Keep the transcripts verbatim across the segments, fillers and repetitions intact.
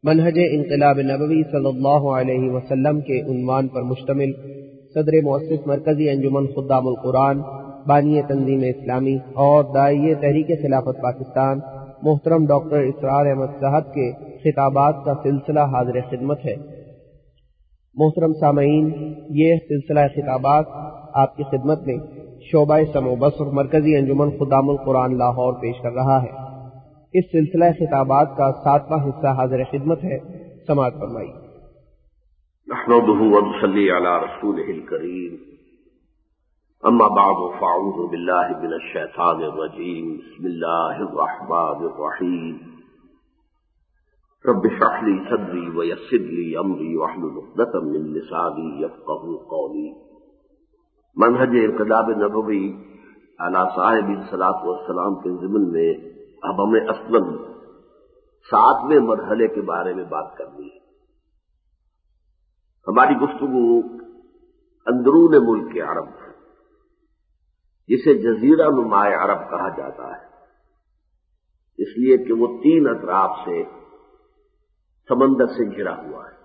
منہج انقلاب نبوی صلی اللہ علیہ وسلم کے عنوان پر مشتمل صدر مؤسس مرکزی انجمن خدام القرآن، بانی تنظیم اسلامی اور داعیہ تحریک خلافت پاکستان محترم ڈاکٹر اسرار احمد صاحب کے خطابات کا سلسلہ حاضر خدمت ہے۔ محترم سامعین، یہ سلسلہ خطابات آپ کی خدمت میں شعبہ سمع و بصر مرکزی انجمن خدام القرآن لاہور پیش کر رہا ہے۔ اس سلسلہ خطابات کا ساتواں حصہ حاضر خدمت ہے، سماعت فرمائیے۔ نحمده ونصلي على رسوله الكريم، اما بعد فاعوذ بالله من الشيطان الرجيم، بسم الله الرحمن الرحيم، رب اشرح لي صدري ويسر لي امري واحلل عقدة من لساني يفقهوا قولي۔ منہج انقلاب نبوی علی صاحب الصلاۃ والسلام کے ضمن میں اب ہمیں اصلاً ساتویں مرحلے کے بارے میں بات کرنی ہے۔ ہماری گفتگو اندرون ملک عرب، جسے جزیرہ نما عرب کہا جاتا ہے، اس لیے کہ وہ تین اطراف سے سمندر سے گھرا ہوا ہے۔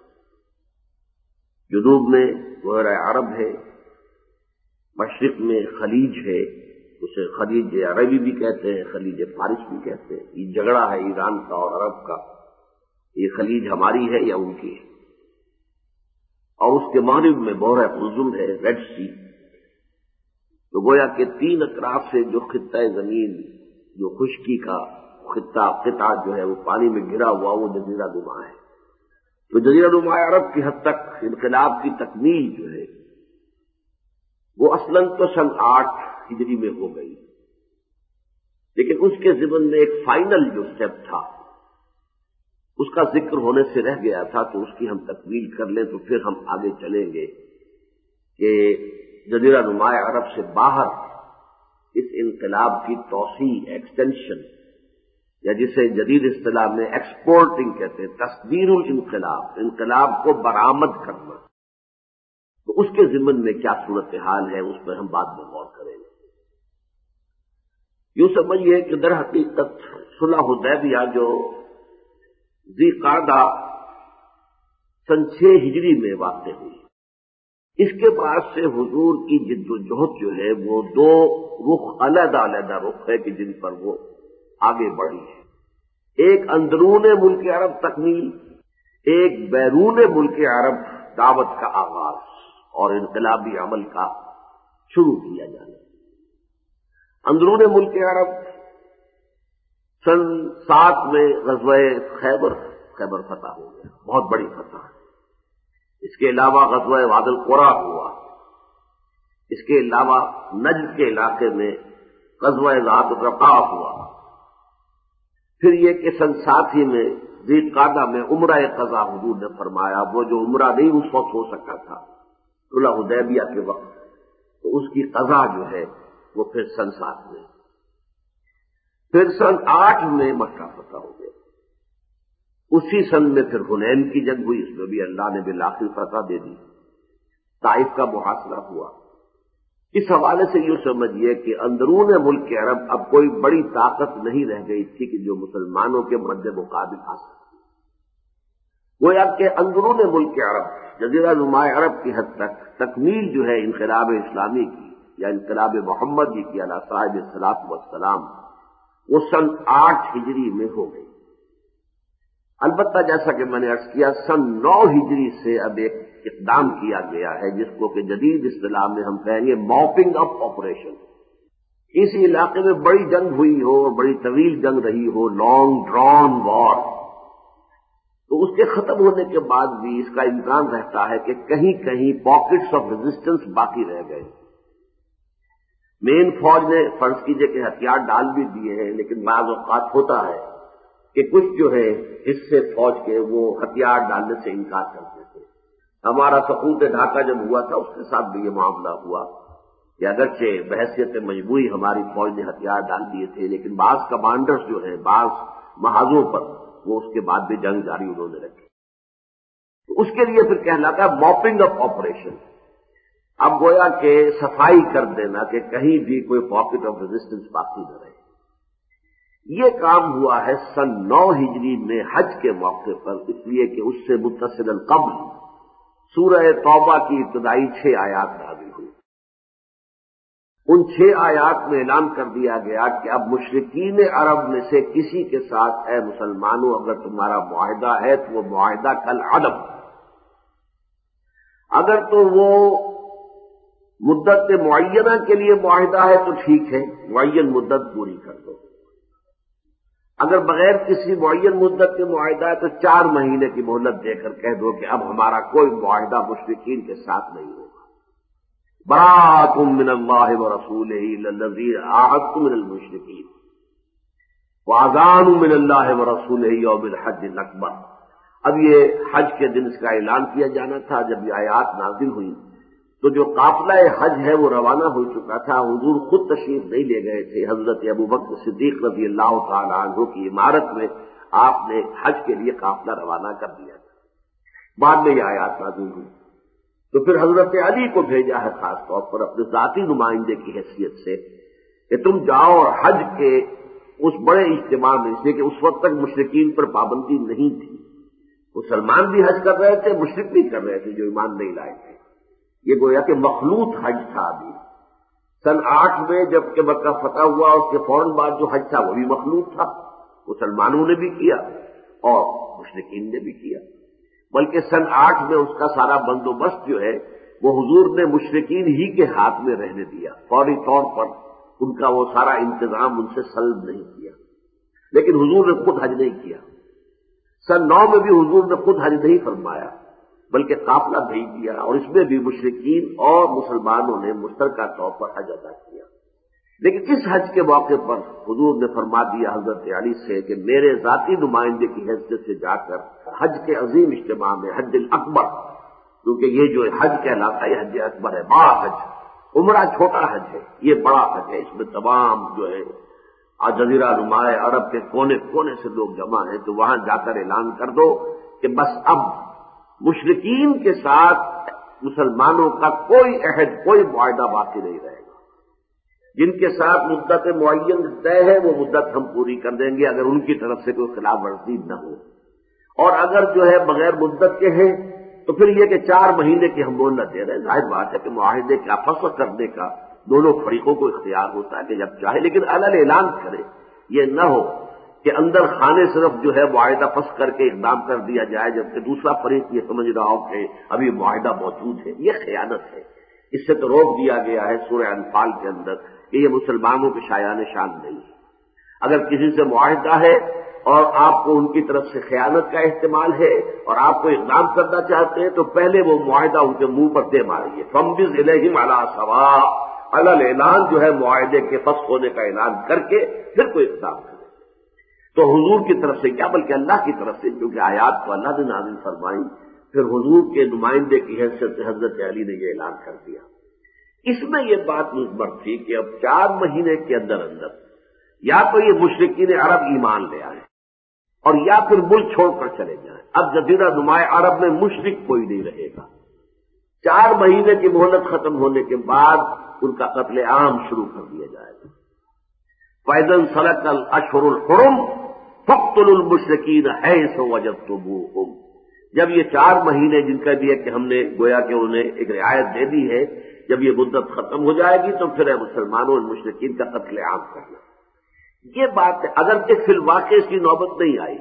جنوب میں بحیرہ عرب ہے، مشرق میں خلیج ہے، اسے خلیج عربی بھی کہتے ہیں، خلیج فارس بھی کہتے ہیں۔ یہ جھگڑا ہے ایران کا اور عرب کا، یہ خلیج ہماری ہے یا ان کی ہے۔ اور اس کے مغرب میں بحیرہ قلزم ہے، ریڈ سی۔ تو گویا کہ تین اطراف سے جو خطہ زمین، جو خشکی کا خطہ خطہ جو ہے وہ پانی میں گھرا ہوا، وہ جزیرہ نما ہے۔ تو جزیرہ نما عرب کی حد تک انقلاب کی تکمیل جو ہے وہ اصلاً تو سن آٹھ ہجری میں ہو گئی، لیکن اس کے ضمن میں ایک فائنل جو سٹیپ تھا اس کا ذکر ہونے سے رہ گیا تھا، تو اس کی ہم تکمیل کر لیں تو پھر ہم آگے چلیں گے کہ جزیرہ نما عرب سے باہر اس انقلاب کی توسیع، ایکسٹینشن، یا جسے جدید اصطلاح میں ایکسپورٹنگ کہتے ہیں، تصدیر الانقلاب، انقلاب کو برآمد کرنا، تو اس کے ضمن میں کیا صورتحال ہے اس پر ہم بعد میں غور کریں گے۔ یوں سمجھیے کہ در حقیقت صلح حدیبیہ جو ذی قعدہ سن چھ ہجری میں واقع ہوئی، اس کے بعد سے حضور کی جد و جہد جو ہے وہ دو رخ، علیحدہ علیحدہ رخ ہے کہ جن پر وہ آگے بڑھی ہے۔ ایک اندرون ملک عرب تکمیل، ایک بیرون ملک عرب دعوت کا آغاز اور انقلابی عمل کا شروع کیا جانا۔ اندرون ملک عرب سن سات میں غزوہ خیبر خیبر فتح ہو گیا، بہت بڑی فتح۔ اس کے علاوہ غزوہ وادی القریٰ ہوا، اس کے علاوہ نجد کے علاقے میں غزوہ ذات الرقاع ہوا۔ پھر یہ کہ سن سات ہی میں ذی قعدہ میں عمرہ قضا حضور نے فرمایا، وہ جو عمرہ نہیں اس وقت ہو سکا تھا صلح حدیبیہ کے وقت، تو اس کی قضا جو ہے وہ پھر سن سات میں۔ پھر سن آٹھ میں مکہ فتح ہو گیا۔ اسی سن میں پھر حنین کی جنگ ہوئی، اس میں بھی اللہ نے بالآخر فتح دے دی۔ طائف کا محاصرہ ہوا۔ اس حوالے سے یوں سمجھیے کہ اندرون ملک عرب اب کوئی بڑی طاقت نہیں رہ گئی تھی کہ جو مسلمانوں کے مد مقابل آ سکتی۔ گویا کہ اندرون ملک عرب، جزیرہ نما عرب کی حد تک تکمیل جو ہے انقلاب اسلامی کی یا انقلاب محمدی کی علی صاحب الصلاۃ والسلام، وہ سن آٹھ ہجری میں ہو گئی۔ البتہ جیسا کہ میں نے عرض کیا، سن نو ہجری سے اب ایک اقدام کیا گیا ہے جس کو کہ جدید اصطلاح میں ہم کہیں گے موپنگ اپ آپریشن۔ اسی علاقے میں بڑی جنگ ہوئی ہو، بڑی طویل جنگ رہی ہو، لانگ ڈرون وار، تو اس کے ختم ہونے کے بعد بھی اس کا امکان رہتا ہے کہ کہیں کہیں پاکٹس آف ریزسٹنس باقی رہ گئے۔ مین فوج نے فرض کیجئے کہ ہتھیار ڈال بھی دیے ہیں، لیکن بعض اوقات ہوتا ہے کہ کچھ جو ہے حصے فوج کے وہ ہتھیار ڈالنے سے انکار کرتے تھے۔ ہمارا سقوط ڈھاکہ جب ہوا تھا اس کے ساتھ بھی یہ معاملہ ہوا کہ اگرچہ بحیثیت مجموعی ہماری فوج نے ہتھیار ڈال دیے تھے، لیکن بعض کمانڈرز جو ہیں بعض محاذوں پر وہ اس کے بعد بھی جنگ جاری انہوں نے رکھی۔ تو اس کے لیے پھر کہلاتا ہے موپنگ اپ آپریشن۔ اب گویا کہ صفائی کر دینا کہ کہیں بھی کوئی پاکٹ آف ریزسٹنس باقی نہ رہے۔ یہ کام ہوا ہے سن نو ہجری میں حج کے موقع پر، اس لیے کہ اس سے متصل قبل سورہ توبہ کی ابتدائی چھ آیات نازل ہوئی۔ ان چھ آیات میں اعلان کر دیا گیا کہ اب مشرکین عرب میں سے کسی کے ساتھ اے مسلمانوں اگر تمہارا معاہدہ ہے تو وہ معاہدہ کالعدم، اگر تو وہ مدت معینہ کے لیے معاہدہ ہے تو ٹھیک ہے، معین مدت پوری کر دو، اگر بغیر کسی معین مدت کے معاہدہ ہے تو چار مہینے کی مہلت دے کر کہہ دو کہ اب ہمارا کوئی معاہدہ مشرکین کے ساتھ نہیں ہوگا۔ براءۃ من اللہ ورسولہ الی الذین عاہدتم من المشرکین واذان من اللہ ورسولہ یوم الحج الاکبر۔ اب یہ حج کے دن اس کا اعلان کیا جانا تھا۔ جب یہ آیات نازل ہوئی تو جو قافلہ حج ہے وہ روانہ ہو چکا تھا، حضور خود تشریف نہیں لے گئے تھے، حضرت ابوبکر صدیق رضی اللہ تعالی عنہ کی عمارت میں آپ نے حج کے لیے قافلہ روانہ کر دیا تھا۔ بعد میں یہ آیات نازل ہوئی تو پھر حضرت علی کو بھیجا ہے خاص طور پر اپنے ذاتی نمائندے کی حیثیت سے کہ تم جاؤ اور حج کے اس بڑے اجتماع میں، اس لیے کہ اس وقت تک مشرکین پر پابندی نہیں تھی، مسلمان بھی حج کر رہے تھے، مشرک بھی کر رہے تھے جو ایمان نہیں لائے تھے، یہ گویا کہ مخلوط حج تھا۔ ابھی سن آٹھ میں جب کہ مکہ فتح ہوا اس کے فوراً بعد جو حج تھا وہ بھی مخلوط تھا، مسلمانوں نے بھی کیا اور مشرکین نے بھی کیا، بلکہ سن آٹھ میں اس کا سارا بندوبست جو ہے وہ حضور نے مشرکین ہی کے ہاتھ میں رہنے دیا، فوری طور پر ان کا وہ سارا انتظام ان سے سلب نہیں کیا، لیکن حضور نے خود حج نہیں کیا۔ سن نو میں بھی حضور نے خود حج نہیں فرمایا بلکہ قافلہ بھیج دیا، اور اس میں بھی مشرکین اور مسلمانوں نے مشترکہ طور پر حج ادا کیا۔ لیکن اس حج کے موقع پر حضور نے فرما دیا حضرت علی سے کہ میرے ذاتی نمائندے کی حیثیت سے جا کر حج کے عظیم اجتماع میں حج الاکبر، کیونکہ یہ جو حج کہلاتا ہے یہ حج اکبر ہے، بڑا حج، عمرہ چھوٹا حج ہے، یہ بڑا حج ہے، اس میں تمام جو ہے جزیرہ نما عرب کے کونے کونے سے لوگ جمع ہیں، تو وہاں جا کر اعلان کر دو کہ بس اب مشرکین کے ساتھ مسلمانوں کا کوئی عہد، کوئی معاہدہ باقی نہیں رہے گا، جن کے ساتھ مدت معین طے ہے وہ مدت ہم پوری کر دیں گے اگر ان کی طرف سے کوئی خلاف ورزی نہ ہو، اور اگر جو ہے بغیر مدت کے ہیں تو پھر یہ کہ چار مہینے کی ہم مہلت دے رہے ہیں۔ ظاہر بات ہے کہ معاہدے کا فسخ کرنے کا دونوں فریقوں کو اختیار ہوتا ہے کہ جب چاہے، لیکن علل اعلان کرے، یہ نہ ہو کہ اندر خانے صرف جو ہے معاہدہ فسخ کر کے اقدام کر دیا جائے جبکہ دوسرا فریق یہ سمجھ رہا ہو کہ ابھی معاہدہ موجود ہے، یہ خیانت ہے۔ اس سے تو روک دیا گیا ہے سورہ انفال کے اندر کہ یہ مسلمانوں کے شایان شان نہیں ہے۔ اگر کسی سے معاہدہ ہے اور آپ کو ان کی طرف سے خیانت کا احتمال ہے اور آپ کو اقدام کرنا چاہتے ہیں تو پہلے وہ معاہدہ ان کے منہ پر دے ماریے، فَامْضِزْ إِلَيْهِمْ عَلَىٰ سَوَاءٍ، علل اعلان جو ہے معاہدے کے فسخ ہونے کا اعلان کر کے پھر کوئی اقدام کرے۔ تو حضور کی طرف سے کیا بلکہ اللہ کی طرف سے، کیونکہ آیات کو اللہ نے نازل فرمائی، پھر حضور کے نمائندے کی حیثیت سے حضرت علی نے یہ اعلان کر دیا۔ اس میں یہ بات مثبت تھی کہ اب چار مہینے کے اندر اندر یا تو یہ مشرکین عرب ایمان لے آئے اور یا پھر ملک چھوڑ کر چلے جائیں۔ اب جزیرہ نمائے عرب میں مشرک کوئی نہیں رہے گا۔ چار مہینے کی مہلت ختم ہونے کے بعد ان کا قتل عام شروع کر دیا جائے گا۔ فَإِذَا انْسَلَخَ الْأَشْهُرُ الْحُرُمُ فَاقْتُلُوا الْمُشْرِكِينَ حَيْثُ وَجَدتُّمُوهُمْ۔ جب یہ چار مہینے جن کا بھی ہے کہ ہم نے گویا کہ انہیں ایک رعایت دے دی ہے، جب یہ مدت ختم ہو جائے گی تو پھر مسلمانوں اور مشرکین کا قتل عام کرنا۔ یہ بات اگرچہ فی الواقع اس کی نوبت نہیں آئی،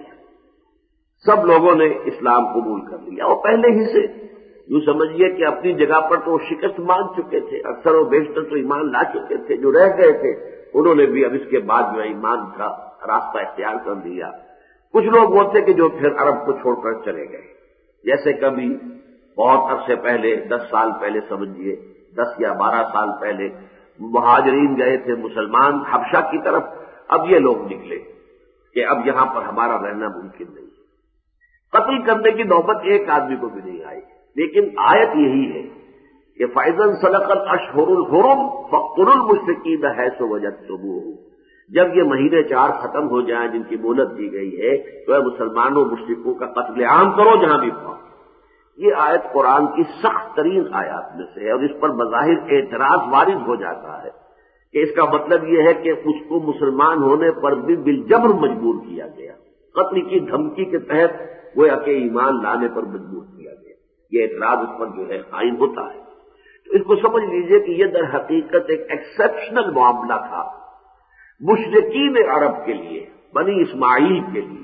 سب لوگوں نے اسلام قبول کر لیا اور پہلے ہی سے یوں سمجھیے کہ اپنی جگہ پر تو وہ شکست مان چکے تھے، اکثر و بیشتر تو ایمان لا چکے تھے، جو رہ گئے تھے انہوں نے بھی اب اس کے بعد جو ہے ایمان کا راستہ اختیار کر دیا۔ کچھ لوگ وہ تھے کہ جو پھر عرب کو چھوڑ کر چلے گئے، جیسے کبھی بہت عرصے پہلے، دس سال پہلے سمجھیے، دس یا بارہ سال پہلے مہاجرین گئے تھے مسلمان حبشہ کی طرف، اب یہ لوگ نکلے کہ اب یہاں پر ہمارا رہنا ممکن نہیں ہے۔ قتل کرنے کی نوبت ایک آدمی کو بھی نہیں آئی، لیکن آیت یہی ہے کہ فَإِذَا انْسَلَخَ الْأَشْهُرُ الْحُرُمُ فَاقْتُلُوا الْمُشْرِكِينَ حَيْثُ وَجَدتُّمُوهُمْ۔ جب یہ مہینے چار ختم ہو جائیں جن کی مہلت دی گئی ہے تو اے مسلمانوں مشرکوں کا قتل عام کرو جہاں بھی پاؤ۔ یہ آیت قرآن کی سخت ترین آیات میں سے ہے اور اس پر بظاہر اعتراض وارد ہو جاتا ہے کہ اس کا مطلب یہ ہے کہ اس کو مسلمان ہونے پر بھی بالجبر مجبور کیا گیا، قتل کی دھمکی کے تحت گویا کہ ایمان لانے پر مجبور کیا گیا، یہ اعتراض اس پر جو ہے قائم ہوتا ہے۔ تو اس کو سمجھ لیجئے کہ یہ در حقیقت ایک ایکسیپشنل معاملہ تھا مشرکین عرب کے لیے، بنی اسماعیل کے لیے،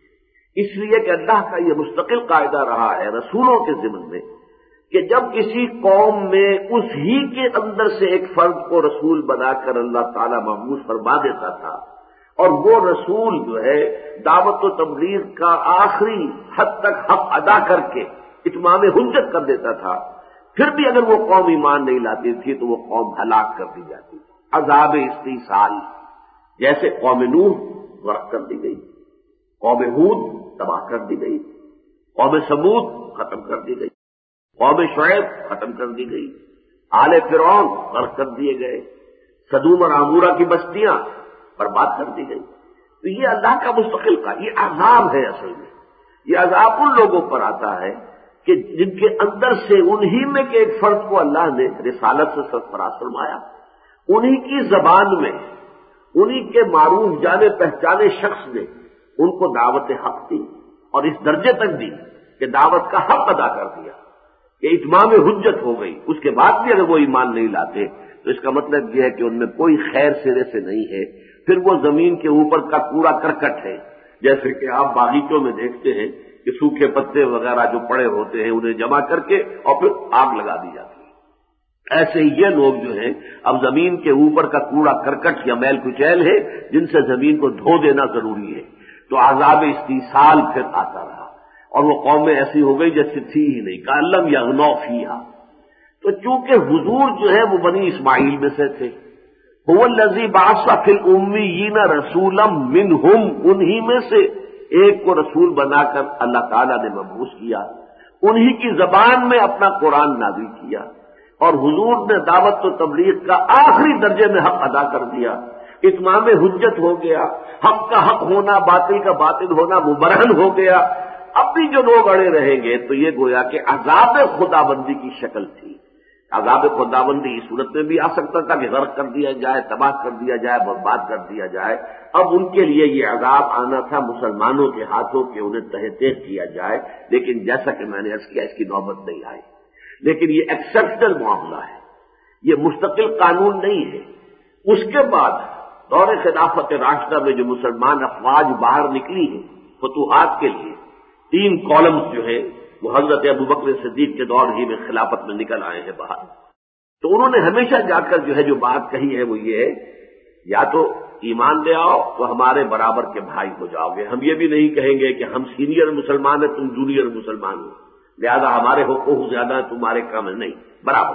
اس لیے کہ اللہ کا یہ مستقل قاعدہ رہا ہے رسولوں کے ضمن میں کہ جب کسی قوم میں اس ہی کے اندر سے ایک فرد کو رسول بنا کر اللہ تعالیٰ مبعوث فرما دیتا تھا، اور وہ رسول جو ہے دعوت و تبلیغ کا آخری حد تک حق ادا کر کے اتمام حجت کر دیتا تھا، پھر بھی اگر وہ قوم ایمان نہیں لاتی تھی تو وہ قوم ہلاک کر دی جاتی تھی، عذاب استیصال، جیسے قوم نوح غرق کر دی گئی، قوم ہود تباہ کر دی گئی، قوم ثمود ختم کر دی گئی، قوم شعیب ختم کر دی گئی، آل فرعون غرق کر دیے گئے، سدوم اور عمورہ کی بستیاں برباد کر دی گئی۔ تو یہ اللہ کا مستقل کا یہ عذاب ہے، اصل میں یہ عذاب ان لوگوں پر آتا ہے کہ جن کے اندر سے انہی میں کے ایک فرد کو اللہ نے رسالت سے سرفراز فرمایا، انہی کی زبان میں انہی کے معروف جانے پہچانے شخص نے ان کو دعوت حق دی، اور اس درجے تک دی کہ دعوت کا حق ادا کر دیا کہ اتمام حجت ہو گئی۔ اس کے بعد بھی اگر وہ ایمان نہیں لاتے تو اس کا مطلب یہ ہے کہ ان میں کوئی خیر سرے سے نہیں ہے، پھر وہ زمین کے اوپر کا کوڑا کرکٹ ہے، جیسے کہ آپ باغیچوں میں دیکھتے ہیں کہ سوکھے پتے وغیرہ جو پڑے ہوتے ہیں انہیں جمع کر کے اور پھر آگ لگا دی جاتی ہے، ایسے یہ لوگ جو ہیں اب زمین کے اوپر کا کوڑا کرکٹ یا میل کچیل ہے جن سے زمین کو دھو دینا ضروری ہے۔ تو عذاب استیصال پھر آتا رہا، اور وہ قومیں ایسی ہو گئی جیسے تھی ہی نہیں، کألم یغنوا فیہا۔ تو چونکہ حضور جو ہے وہ بنی اسماعیل میں سے تھے، هو الذی بعث فی الامیین رسولا منہم، انہی میں سے ایک کو رسول بنا کر اللہ تعالیٰ نے مبعوث کیا، انہی کی زبان میں اپنا قرآن نازل کیا، اور حضور نے دعوت و تبلیغ کا آخری درجے میں حق ادا کر دیا، اتمام حجت ہو گیا، حق کا حق ہونا باطل کا باطل ہونا مبرہن ہو گیا۔ اب بھی جو لوگ اڑے رہیں گے تو یہ گویا کہ عذاب خداوندی کی شکل تھی۔ عذاب خداوندی اس صورت میں بھی آ سکتا تھا کہ غرق کر دیا جائے، تباہ کر دیا جائے، برباد کر دیا جائے۔ اب ان کے لیے یہ عذاب آنا تھا مسلمانوں کے ہاتھوں کہ انہیں تہہ تیغ کیا جائے، لیکن جیسا کہ میں نے عرض کیا اس کی نوبت نہیں آئی۔ لیکن یہ ایکسیپشنل معاملہ ہے، یہ مستقل قانون نہیں ہے۔ اس کے بعد دور خلافت راشدہ میں جو مسلمان افواج باہر نکلی ہیں فتوحات کے لیے، تین کالمز جو ہے وہ حضرت ابوبکر صدیق کے دور ہی میں خلافت میں نکل آئے ہیں باہر، تو انہوں نے ہمیشہ جا کر جو ہے جو بات کہی ہے وہ یہ ہے، یا تو ایمان لے آؤ تو ہمارے برابر کے بھائی ہو جاؤ گے، ہم یہ بھی نہیں کہیں گے کہ ہم سینئر مسلمان ہیں تم جونیئر مسلمان ہو، لہذا ہمارے حقوق زیادہ ہیں تمہارے کم ہیں، نہیں، برابر۔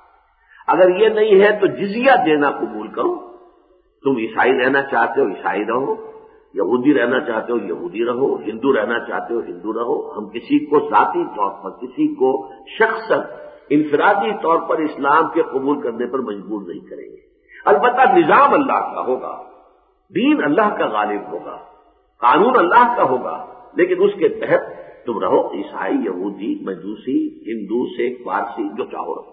اگر یہ نہیں ہے تو جزیہ دینا قبول کرو، تم عیسائی رہنا چاہتے ہو عیسائی رہو، یہودی رہنا چاہتے ہو یہودی رہو، ہندو رہنا چاہتے ہو ہندو رہو، ہم کسی کو ذاتی طور پر، کسی کو شخصاً انفرادی طور پر اسلام کے قبول کرنے پر مجبور نہیں کریں گے۔ البتہ نظام اللہ کا ہوگا، دین اللہ کا غالب ہوگا، قانون اللہ کا ہوگا، لیکن اس کے تحت تم رہو، عیسائی، یہودی، مجوسی، ہندو، سکھ، پارسی، جو چاہو رہو۔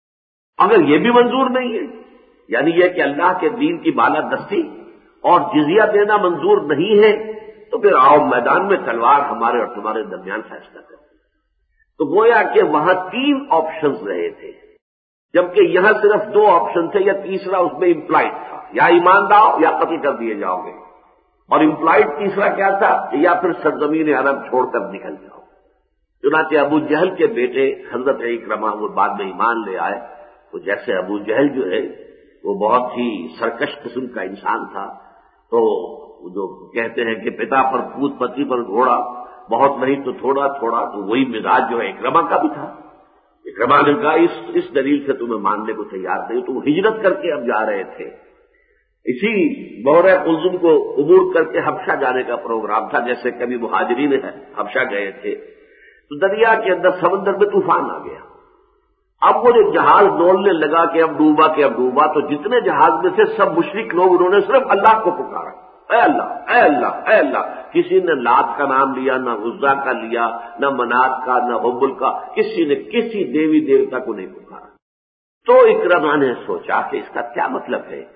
اگر یہ بھی منظور نہیں ہے، یعنی یہ کہ اللہ کے دین کی بالادستی اور جزیہ دینا منظور نہیں ہے، تو پھر آؤ میدان میں تلوار ہمارے اور تمہارے درمیان فیصلہ کریں۔ تو گویا کہ وہاں تین آپشنز رہے تھے، جبکہ یہاں صرف دو آپشن تھے، یا تیسرا اس میں امپلائڈ تھا، یا ایمان لاؤ یا قتل کر دیے جاؤ گے، اور امپلائڈ تیسرا کیا تھا، یا پھر سرزمین عرب چھوڑ کر نکل جاؤ۔ چنانچہ ابو جہل کے بیٹے حضرت اکرمہ وہ بعد میں ایمان لے آئے، تو جیسے ابو جہل جو ہے وہ بہت ہی سرکش قسم کا انسان تھا، تو جو کہتے ہیں کہ پتا پر پوت پتی پر گھوڑا، بہت نہیں تو تھوڑا تھوڑا، تو وہی مزاج جو ہے اکرمہ کا بھی تھا۔ اکرمہ نے کہا اس اس دلیل سے تمہیں ماننے کو تیار نہیں، تو وہ ہجرت کر کے اب جا رہے تھے، اسی بحر قلزم کو عبور کر کے حبشہ جانے کا پروگرام تھا، جیسے کبھی مہاجرین حبشہ گئے تھے، تو دریا کے اندر سمندر میں طوفان آ گیا۔ اب وہ جو جہاز ڈولنے لگا کہ اب ڈوبا کہ اب ڈوبا، تو جتنے جہاز میں سے سب مشرک لوگ انہوں نے صرف اللہ کو پکارا، اے اللہ اے اللہ اے اللہ، کسی نے لات کا نام لیا، نہ عزا کا لیا، نہ منات کا، نہ حبل کا، کسی نے کسی دیوی دیوتا کو نہیں پکارا۔ تو اکرمہ نے سوچا کہ اس کا کیا مطلب ہے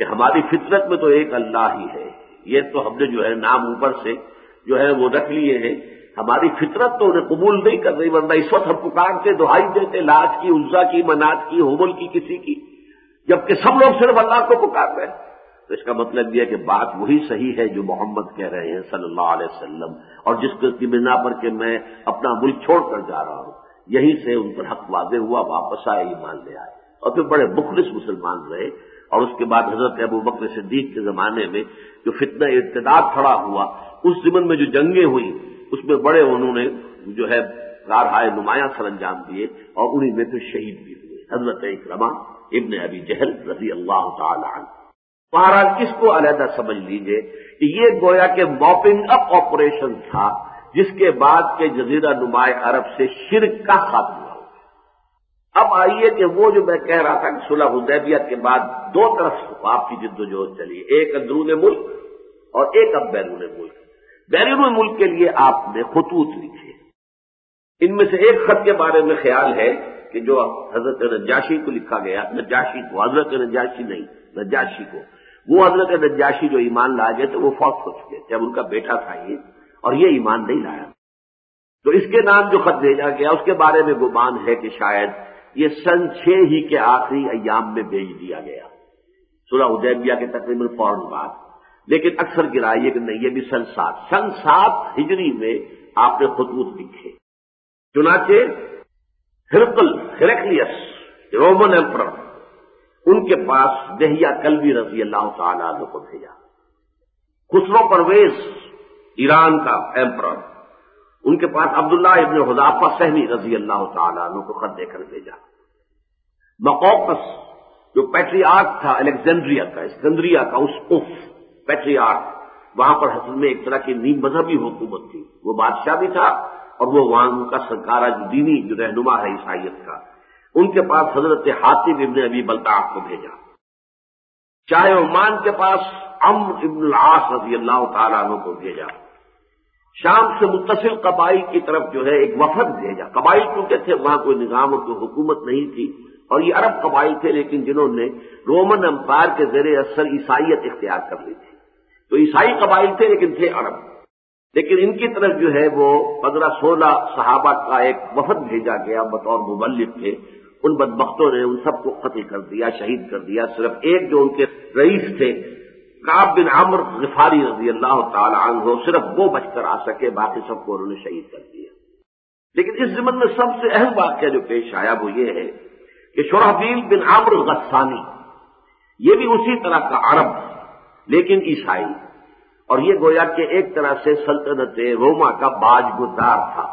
کہ ہماری فطرت میں تو ایک اللہ ہی ہے. یہ تو ہم نے جو ہے نام اوپر سے جو ہے وہ رکھ لیے ہیں، ہماری فطرت تو انہیں قبول نہیں کر رہی، ورنہ اس وقت ہم پکارتے دہائی دیتے لات کی، عزا کی، منات کی، حبل کی، کسی کی، جبکہ سب لوگ صرف اللہ کو پکار رہے ہیں. تو اس کا مطلب یہ ہے کہ بات وہی صحیح ہے جو محمد کہہ رہے ہیں صلی اللہ علیہ وسلم، اور جس کی بنا پر کہ میں اپنا ملک چھوڑ کر جا رہا ہوں، یہیں سے ان پر حق واضح ہوا، واپس آئے، ایمان لے آئے، اور پھر بڑے مخلص مسلمان رہے. اور اس کے بعد حضرت ابو بکر صدیق کے زمانے میں جو فتنہ ارتداد کھڑا ہوا، اس زمن میں جو جنگیں ہوئی اس میں بڑے انہوں نے جو ہے کارہائے نمایاں سر انجام دیے، اور انہی میں پھر شہید بھی ہوئے حضرت اکرمہ ابن ابی جہل رضی اللہ تعالی عنہ. بہرحال اس کو علیحدہ سمجھ لیجئے کہ یہ گویا کہ موپنگ اپ آپریشن تھا جس کے بعد کے جزیرہ نما عرب سے شرک کا خاتمہ ہوا. اب آئیے کہ وہ جو میں کہہ رہا تھا کہ صلح حدیبیہ کے بعد دو طرف آپ کی جد و جہد چلی، ایک اندرون ملک اور ایک اب بیرون ملک. بیرون ملک کے لیے آپ نے خطوط لکھے. ان میں سے ایک خط کے بارے میں خیال ہے کہ جو حضرت نجاشی کو لکھا گیا، نجاشی کو، حضرت نجاشی نہیں، نجاشی کو، وہ حضرت نجاشی جو ایمان لا گئے تو وہ فوت ہو چکے تھے، اب ان کا بیٹا تھا یہ، اور یہ ایمان نہیں لایا. تو اس کے نام جو خط بھیجا گیا اس کے بارے میں گمان ہے کہ شاید یہ سن چھ ہی کے آخری ایام میں بھیج دیا گیا، صلح حدیبیہ کے تقریباً فوراً بعد. لیکن اکثر گرائیے کہ نہیں، یہ بھی سن سات سن سات ہجری میں آپ نے خطوط لکھے. چنانچہ ہرقل ہیرکلیس رومن ایمپرر، ان کے پاس دہیہ کلبی رضی اللہ تعالیٰ عنہ کو بھیجا. خسرو پرویز ایران کا ایمپرر، ان کے پاس عبداللہ ابن حذافہ سہمی رضی اللہ تعالیٰ عنہ کو خط دے کر بھیجا. مقوقس جو پیٹریارک تھا الیگزینڈریا کا، اسکندریہ کا، اس اف پیٹریارک، وہاں پر حصل میں ایک طرح کی نیم مذہبی حکومت تھی، وہ بادشاہ بھی تھا اور وہ وہاں ان کا سرکارہ جو دینی جو رہنما ہے عیسائیت کا. ان کے پاس حضرت حاتب ابن ابی بلتع کو بھیجا. چاہے عمان کے پاس عمرو ابن العاص رضی اللہ تعالیٰ عنہ کو بھیجا. شام سے متصل قبائل کی طرف جو ہے ایک وفد بھیجا. قبائل کیونکہ تھے وہاں کوئی نظام اور کوئی حکومت نہیں تھی، اور یہ عرب قبائل تھے لیکن جنہوں نے رومن امپائر کے زیر اثر عیسائیت اختیار کر لی تھی. تو عیسائی قبائل تھے لیکن تھے عرب. لیکن ان کی طرف جو ہے وہ پندرہ سولہ صحابہ کا ایک وفد بھیجا گیا بطور مبلغ تھے. ان بدبختوں نے ان سب کو قتل کر دیا، شہید کر دیا. صرف ایک جو ان کے رئیس تھے کعب بن عمرو غفاری رضی اللہ تعالی عنہ، صرف وہ بچ کر آ سکے، باقی سب کو انہوں نے شہید کر دیا. لیکن اس ضمن میں سب سے اہم واقعہ جو پیش آیا وہ یہ ہے کہ شرحبیل بن عمرو غسانی، یہ بھی اسی طرح کا عرب لیکن عیسائی، اور یہ گویا کہ ایک طرح سے سلطنت روما کا باج گزار تھا.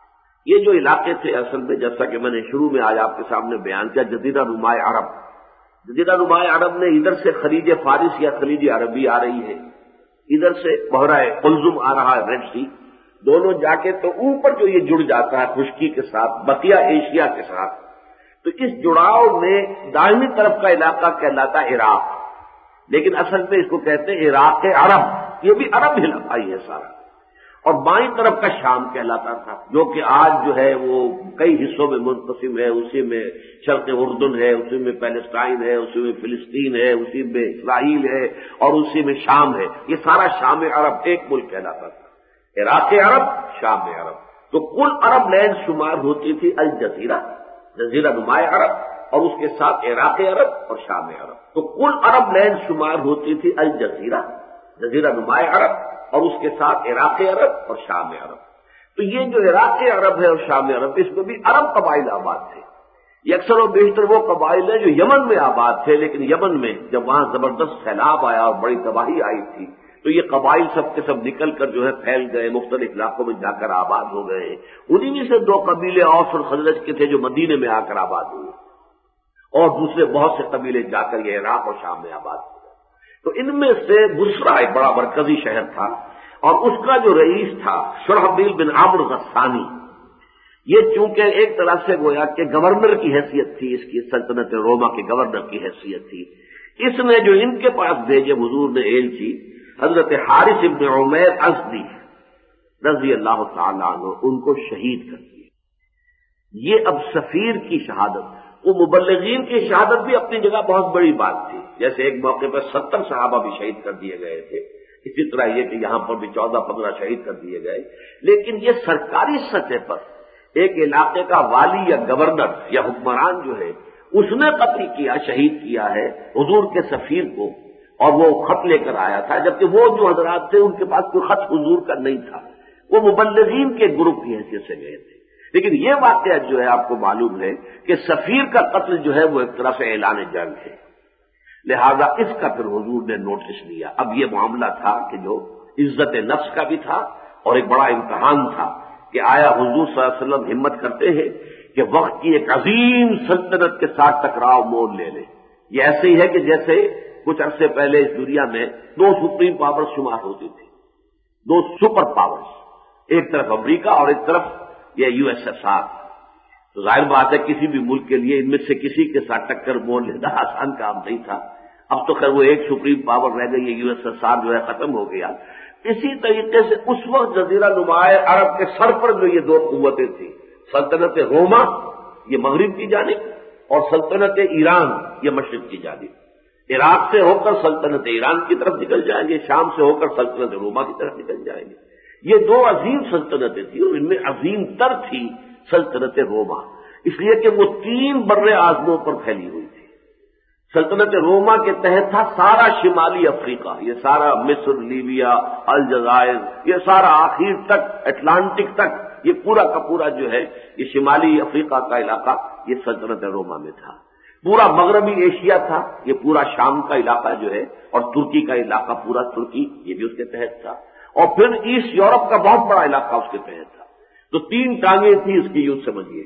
یہ جو علاقے تھے اصل میں جیسا کہ میں نے شروع میں آج آپ کے سامنے بیان کیا، جزیرہ نما عرب. جزیرہ نما عرب میں ادھر سے خلیج فارس یا خلیج عربی آ رہی ہے، ادھر سے بحرہ قلزم آ رہا ہے، ریڈ سی، دونوں جا کے تو اوپر جو یہ جڑ جاتا ہے خشکی کے ساتھ، بقیہ ایشیا کے ساتھ. تو اس جڑاؤ میں دائمی طرف کا علاقہ کہلاتا ہے عراق، لیکن اصل میں اس کو کہتے ہیں عراق عرب، یہ بھی عرب علاقہ ہی ہے سارا. اور بائیں طرف کا شام کہلاتا تھا، جو کہ آج جو ہے وہ کئی حصوں میں منقسم ہے. اسی میں شرق اردن ہے، اسی میں پیلسٹائن ہے، اسی میں فلسطین ہے، اسی میں اسرائیل ہے، اور اسی میں شام ہے. یہ سارا شام عرب ایک ملک کہلاتا تھا، عراق عرب، شام عرب. تو کل عرب لینڈ شمار ہوتی تھی الجزیرہ، جزیرہ نما عرب، اور اس کے ساتھ عراق عرب اور شام عرب. تو کل عرب لینڈ شمار ہوتی تھی الجزیرہ، جزیرہ نما عرب، اور اس کے ساتھ عراق عرب اور شام عرب. تو یہ جو عراق عرب ہے اور شام عرب، اس میں بھی عرب قبائل آباد تھے. یہ اکثر و بیشتر وہ قبائل ہیں جو یمن میں آباد تھے، لیکن یمن میں جب وہاں زبردست سیلاب آیا اور بڑی تباہی آئی تھی تو یہ قبائل سب کے سب نکل کر جو ہے پھیل گئے، مختلف علاقوں میں جا کر آباد ہو گئے. انہی میں سے دو قبیلے اوس اور خزرج کے تھے جو مدینے میں آ کر آباد ہوئے، اور دوسرے بہت سے قبیلے جا کر یہ عراق اور شام میں آباد ہوئے. تو ان میں سے بصرہ ایک بڑا مرکزی شہر تھا، اور اس کا جو رئیس تھا شرحبیل بن عمرو غسانی. یہ چونکہ ایک طرح سے گویا کہ گورنر کی حیثیت تھی، اس کی سلطنت روما کے گورنر کی حیثیت تھی. اس نے جو ان کے پاس بھیجے حضور نے ایلچی، حضرت حارث ابن عمیر ازدی رضی اللہ تعالیٰ عنہ، ان کو شہید کر دیا. یہ اب سفیر کی شہادت ہے. وہ مبلغین کی شہادت بھی اپنی جگہ بہت بڑی بات تھی. جیسے ایک موقع پر ستر صحابہ بھی شہید کر دیے گئے تھے، اسی طرح یہ کہ یہاں پر بھی چودہ پندرہ شہید کر دیے گئے. لیکن یہ سرکاری سطح پر ایک علاقے کا والی یا گورنر یا حکمران جو ہے اس نے قتل کیا، شہید کیا ہے حضور کے سفیر کو، اور وہ خط لے کر آیا تھا، جبکہ وہ جو حضرات تھے ان کے پاس کوئی خط حضور کا نہیں تھا، وہ مبلغین کے گروپ کی حیثیت سے گئے تھے. لیکن یہ واقعہ جو ہے آپ کو معلوم ہے کہ سفیر کا قتل جو ہے وہ ایک طرح سے اعلان جنگ ہے، لہذا اس کا پھر حضور نے نوٹس لیا. اب یہ معاملہ تھا کہ جو عزت نفس کا بھی تھا اور ایک بڑا امتحان تھا کہ آیا حضور صلی اللہ علیہ وسلم ہمت کرتے ہیں کہ وقت کی ایک عظیم سلطنت کے ساتھ ٹکراؤ مول لے لیں. یہ ایسے ہی ہے کہ جیسے کچھ عرصے پہلے اس دنیا میں دو سپریم پاور شمار ہوتی تھی، دو سپر پاورز، ایک طرف امریکہ اور ایک طرف یہ یو ایس ایس آر. تو ظاہر بات ہے کسی بھی ملک کے لیے ان میں سے کسی کے ساتھ ٹکر مول لینا آسان کام نہیں تھا. اب تو خیر وہ ایک سپریم پاور رہ گئی، یو ایس ایس آر جو ہے ختم ہو گیا. اسی طریقے سے اس وقت جزیرہ نماء عرب کے سر پر جو یہ دو قوتیں تھیں، سلطنت روما یہ مغرب کی جانب اور سلطنت ایران یہ مشرق کی جانب. عراق سے ہو کر سلطنت ایران کی طرف نکل جائیں گے، شام سے ہو کر سلطنت روما کی طرف نکل جائیں گے. یہ دو عظیم سلطنتیں تھیں اور ان میں عظیم تر تھی سلطنت روما، اس لیے کہ وہ تین بر اعظموں پر پھیلی ہوئی تھی. سلطنت روما کے تحت تھا سارا شمالی افریقہ، یہ سارا مصر، لیبیا، الجزائر، یہ سارا آخر تک اٹلانٹک تک یہ پورا کا پورا جو ہے یہ شمالی افریقہ کا علاقہ یہ سلطنت روما میں تھا. پورا مغربی ایشیا تھا، یہ پورا شام کا علاقہ جو ہے، اور ترکی کا علاقہ پورا ترکی یہ بھی اس کے تحت تھا، اور پھر ایسٹ یورپ کا بہت بڑا علاقہ اس کے تحت تھا. تو تین ٹانگیں تھیں اس کی، یوں سمجھیے.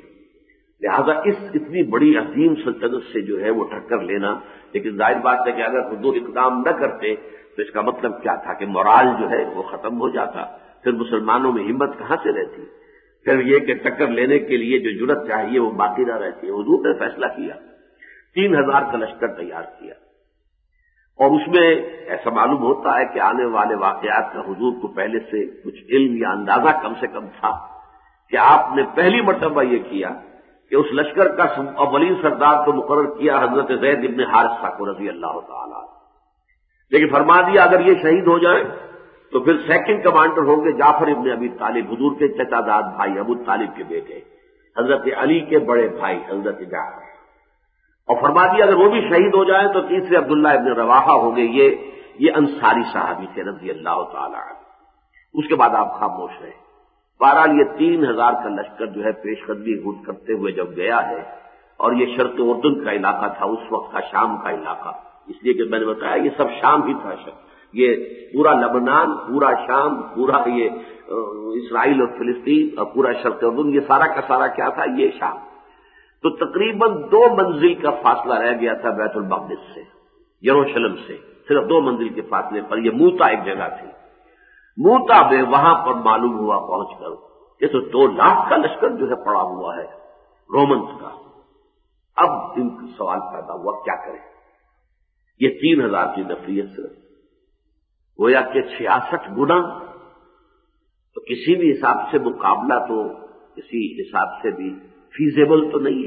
لہذا اس اتنی بڑی عظیم سلطنت سے جو ہے وہ ٹکر لینا، لیکن ظاہر بات ہے کہ اگر حضور اقدام نہ کرتے تو اس کا مطلب کیا تھا کہ مورال جو ہے وہ ختم ہو جاتا، پھر مسلمانوں میں ہمت کہاں سے رہتی، پھر یہ کہ ٹکر لینے کے لیے جو جرأت چاہیے وہ باقی نہ رہتی. حضور نے فیصلہ کیا، تین ہزار کا لشکر تیار کیا، اور اس میں ایسا معلوم ہوتا ہے کہ آنے والے واقعات کا حضور کو پہلے سے کچھ علم یا اندازہ کم سے کم تھا کہ آپ نے پہلی مرتبہ یہ کیا کہ اس لشکر کا اولین سردار کو مقرر کیا حضرت زید ابن حارثہ کو رضی اللہ تعالی، لیکن فرما دیا اگر یہ شہید ہو جائیں تو پھر سیکنڈ کمانڈر ہوں گے جعفر ابن ابی طالب، حضور کے چچا داد بھائی ابو طالب کے بیٹے، حضرت علی کے بڑے بھائی حضرت جعفر. اور فرما دیا اگر وہ بھی شہید ہو جائیں تو تیسرے عبداللہ ابن رواحہ ہوں گے، یہ یہ انصاری صحابی تھے رضی اللہ تعالی عنہ. اس کے بعد آپ خاموش رہے. بہرحال یہ تین ہزار کا لشکر جو ہے پیش قدمی کرتے ہوئے جب گیا ہے، اور یہ شرق اردن کا علاقہ تھا اس وقت کا، شام کا علاقہ، اس لیے کہ میں نے بتایا یہ سب شام ہی تھا. یہ پورا لبنان، پورا شام، پورا یہ اسرائیل اور فلسطین اور پورا شرق اردن، یہ سارا کا سارا کیا تھا، یہ شام. تو تقریباً دو منزل کا فاصلہ رہ گیا تھا بیت المقدس سے، یروشلم سے، صرف دو منزل کے فاصلے پر. یہ موتا ایک جگہ تھی، موتا میں وہاں پر معلوم ہوا پہنچ کر یہ تو دو لاکھ کا لشکر جو ہے پڑا ہوا ہے رومنس کا. اب ان کا سوال پیدا ہوا کیا کریں. یہ تین ہزار کی نفریت سے گویا کہ چھیاسٹھ گنا، تو کسی بھی حساب سے مقابلہ تو کسی حساب سے بھی فیزیبل تو نہیں ہے.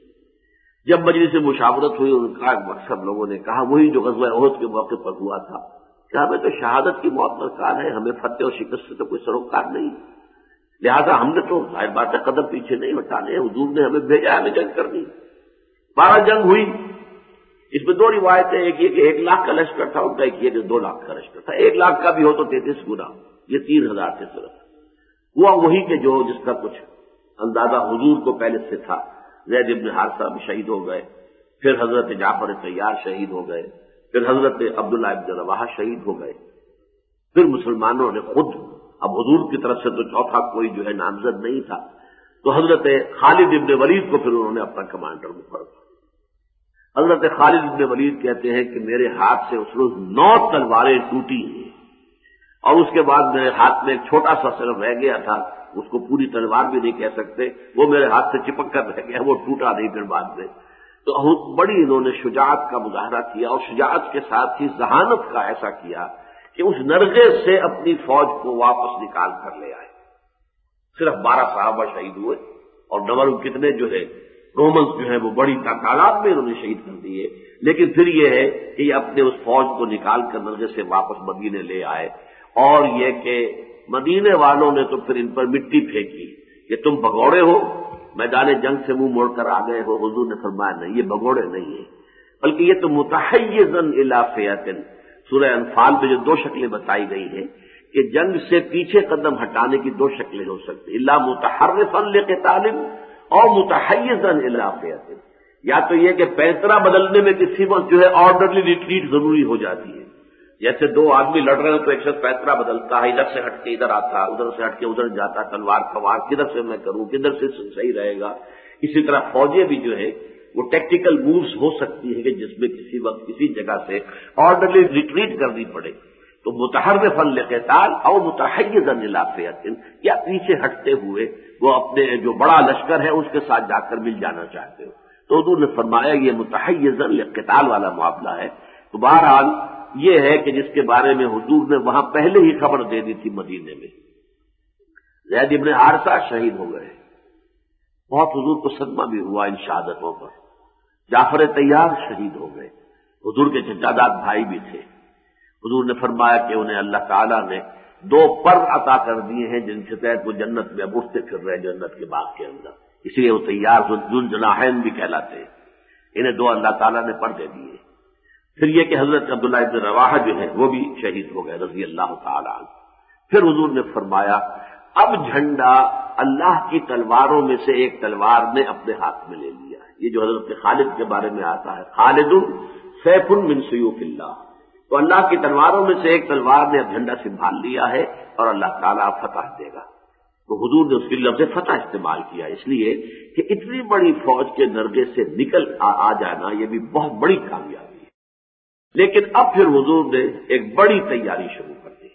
جب مجلس سے مشاورت ہوئی ان کا مقصد لوگوں نے کہا وہی جو غزوہ احد کے موقع پر ہوا تھا کہ ہمیں تو شہادت کی موت درکار ہے، ہمیں فتح اور شکست سے تو کوئی سروکار نہیں، لہذا ہم نے تو ظاہر بات ہے قدم پیچھے نہیں ہٹانے، حضور نے ہمیں بھیجا ہمیں جنگ کرنی. بارہ جنگ ہوئی، اس میں دو روایتیں، ایک یہ کہ ایک لاکھ کا لشکر تھا ان کا، ایک یہ کہ دو لاکھ کا لشکر تھا. ایک لاکھ کا بھی ہو تو تینتیس گنا، یہ تین ہزار سے صرف ہوا وہی کہ جو جس کا کچھ اندازہ حضور کو پہلے سے تھا. زید ابن حارثہ بھی شہید ہو گئے، پھر حضرت جعفر طیار شہید ہو گئے، پھر حضرت عبداللہ ابن رواحہ شہید ہو گئے. پھر مسلمانوں نے خود، اب حضور کی طرف سے تو چوتھا کوئی جو ہے نامزد نہیں تھا، تو حضرت خالد ابن ولید کو پھر انہوں نے اپنا کمانڈر مقرر کیا. حضرت خالد ابن ولید کہتے ہیں کہ میرے ہاتھ سے اس روز نو تلواریں ٹوٹی ہیں، اور اس کے بعد میرے ہاتھ میں ایک چھوٹا سا صرف رہ گیا تھا، اس کو پوری تلوار بھی نہیں کہہ سکتے، وہ میرے ہاتھ سے چپک کر رہ گیا، وہ ٹوٹا نہیں پھر بعد میں. تو بڑی انہوں نے شجاعت کا مظاہرہ کیا، اور شجاعت کے ساتھ ہی ذہانت کا ایسا کیا کہ اس نرغے سے اپنی فوج کو واپس نکال کر لے آئے. صرف بارہ صحابہ شہید ہوئے، اور نور کتنے جو ہے رومنس جو ہیں وہ بڑی تعداد میں انہوں نے شہید کر دیے، لیکن پھر یہ ہے کہ یہ اپنے اس فوج کو نکال کر نرگے سے واپس مدینے لے آئے، اور یہ کہ مدینے والوں نے تو پھر ان پر مٹی پھینکی کہ تم بھگوڑے ہو، میدان جنگ سے منہ موڑ کر آ گئے ہو۔ حضور نے فرمایا نہیں، یہ بھگوڑے نہیں ہیں، بلکہ یہ تو متحیزن الی فئۃ، سورہ انفال میں جو دو شکلیں بتائی گئی ہیں کہ جنگ سے پیچھے قدم ہٹانے کی دو شکلیں ہو سکتی، الا متحرفا لقتال اور متحیزن الی فئۃ، یا تو یہ کہ پینترا بدلنے میں کسی وقت جو ہے آرڈرلی ریٹریٹ ضروری ہو جاتی ہے، جیسے دو آدمی لڑ رہے ہیں تو ایک شخص پینترا بدلتا ہے، ادھر سے ہٹ کے ادھر آتا، ادھر سے ہٹ کے ادھر جاتا، تلوار فوار کدھر سے میں کروں، کدھر سے صحیح رہے گا۔ اسی طرح فوجیں بھی جو ہے وہ ٹیکٹیکل مووز ہو سکتی ہے کہ جس میں کسی وقت کسی جگہ سے آرڈرلی ریٹریٹ کرنی پڑے، تو متحرفا لقتال اور متحیزا الی فئۃ، یا پیچھے ہٹتے ہوئے وہ اپنے جو بڑا لشکر ہے اس کے ساتھ جا کر مل جانا چاہتے ہو۔ تو حضور نے فرمایا یہ متحیزا لقتال والا معاملہ ہے۔ تو بہرحال یہ ہے کہ جس کے بارے میں حضور نے وہاں پہلے ہی خبر دے دی تھی مدینے میں، زید ابن حارثہ شہید ہو گئے، بہت حضور کو صدمہ بھی ہوا ان شہادتوں پر۔ جعفر طیار شہید ہو گئے، حضور کے چچا داد بھائی بھی تھے۔ حضور نے فرمایا کہ انہیں اللہ تعالیٰ نے دو پر عطا کر دیے ہیں جن کے تحت وہ جنت میں اب اٹھتے پھر رہے جنت کے باغ کے اندر، اس لیے وہ طیار ذو جناحین بھی کہلاتے ہیں، انہیں دو اللہ تعالیٰ نے پر دے دیے۔ پھر یہ کہ حضرت عبداللہ ابن رواحہ جو ہیں وہ بھی شہید ہو گئے رضی اللہ تعالیٰ عنہ۔ پھر حضور نے فرمایا اب جھنڈا اللہ کی تلواروں میں سے ایک تلوار نے اپنے ہاتھ میں لے لیا ہے، یہ جو حضرت خالد کے بارے میں آتا ہے، خالد سیف من سیوف اللہ، تو اللہ کی تلواروں میں سے ایک تلوار نے اب جھنڈا سنبھال لیا ہے اور اللہ تعالیٰ فتح دے گا۔ تو حضور نے اس کے لفظ فتح استعمال کیا، اس لیے کہ اتنی بڑی فوج کے نرگے سے نکل آ جانا یہ بھی بہت بڑی کامیابی ہے۔ لیکن اب پھر حضور نے ایک بڑی تیاری شروع کر دی،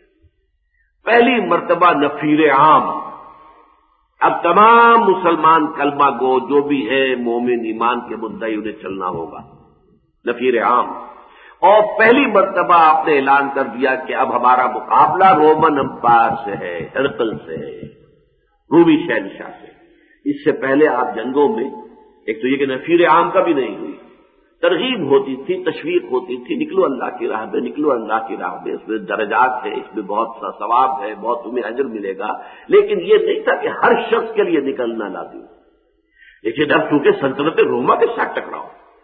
پہلی مرتبہ نفیر عام، اب تمام مسلمان کلمہ گو جو بھی ہے مومن ایمان کے مدعی انہیں چلنا ہوگا، نفیر عام۔ اور پہلی مرتبہ آپ نے اعلان کر دیا کہ اب ہمارا مقابلہ رومن امپائر سے ہے، ہرقل سے ہے، رومی شہنشاہ سے۔ اس سے پہلے آپ جنگوں میں ایک تو یہ کہ نفیر عام کا بھی نہیں ہوئی، ترغیب ہوتی تھی، تشویق ہوتی تھی، نکلو اللہ کی راہ میں، نکلو اللہ کی راہ میں، اس میں درجات ہے، اس میں بہت سا ثواب ہے، بہت تمہیں اجر ملے گا، لیکن یہ نہیں تھا کہ ہر شخص کے لیے نکلنا لازم۔ لیکن اب چونکہ سلطنت روما کے ساتھ ٹکراؤ،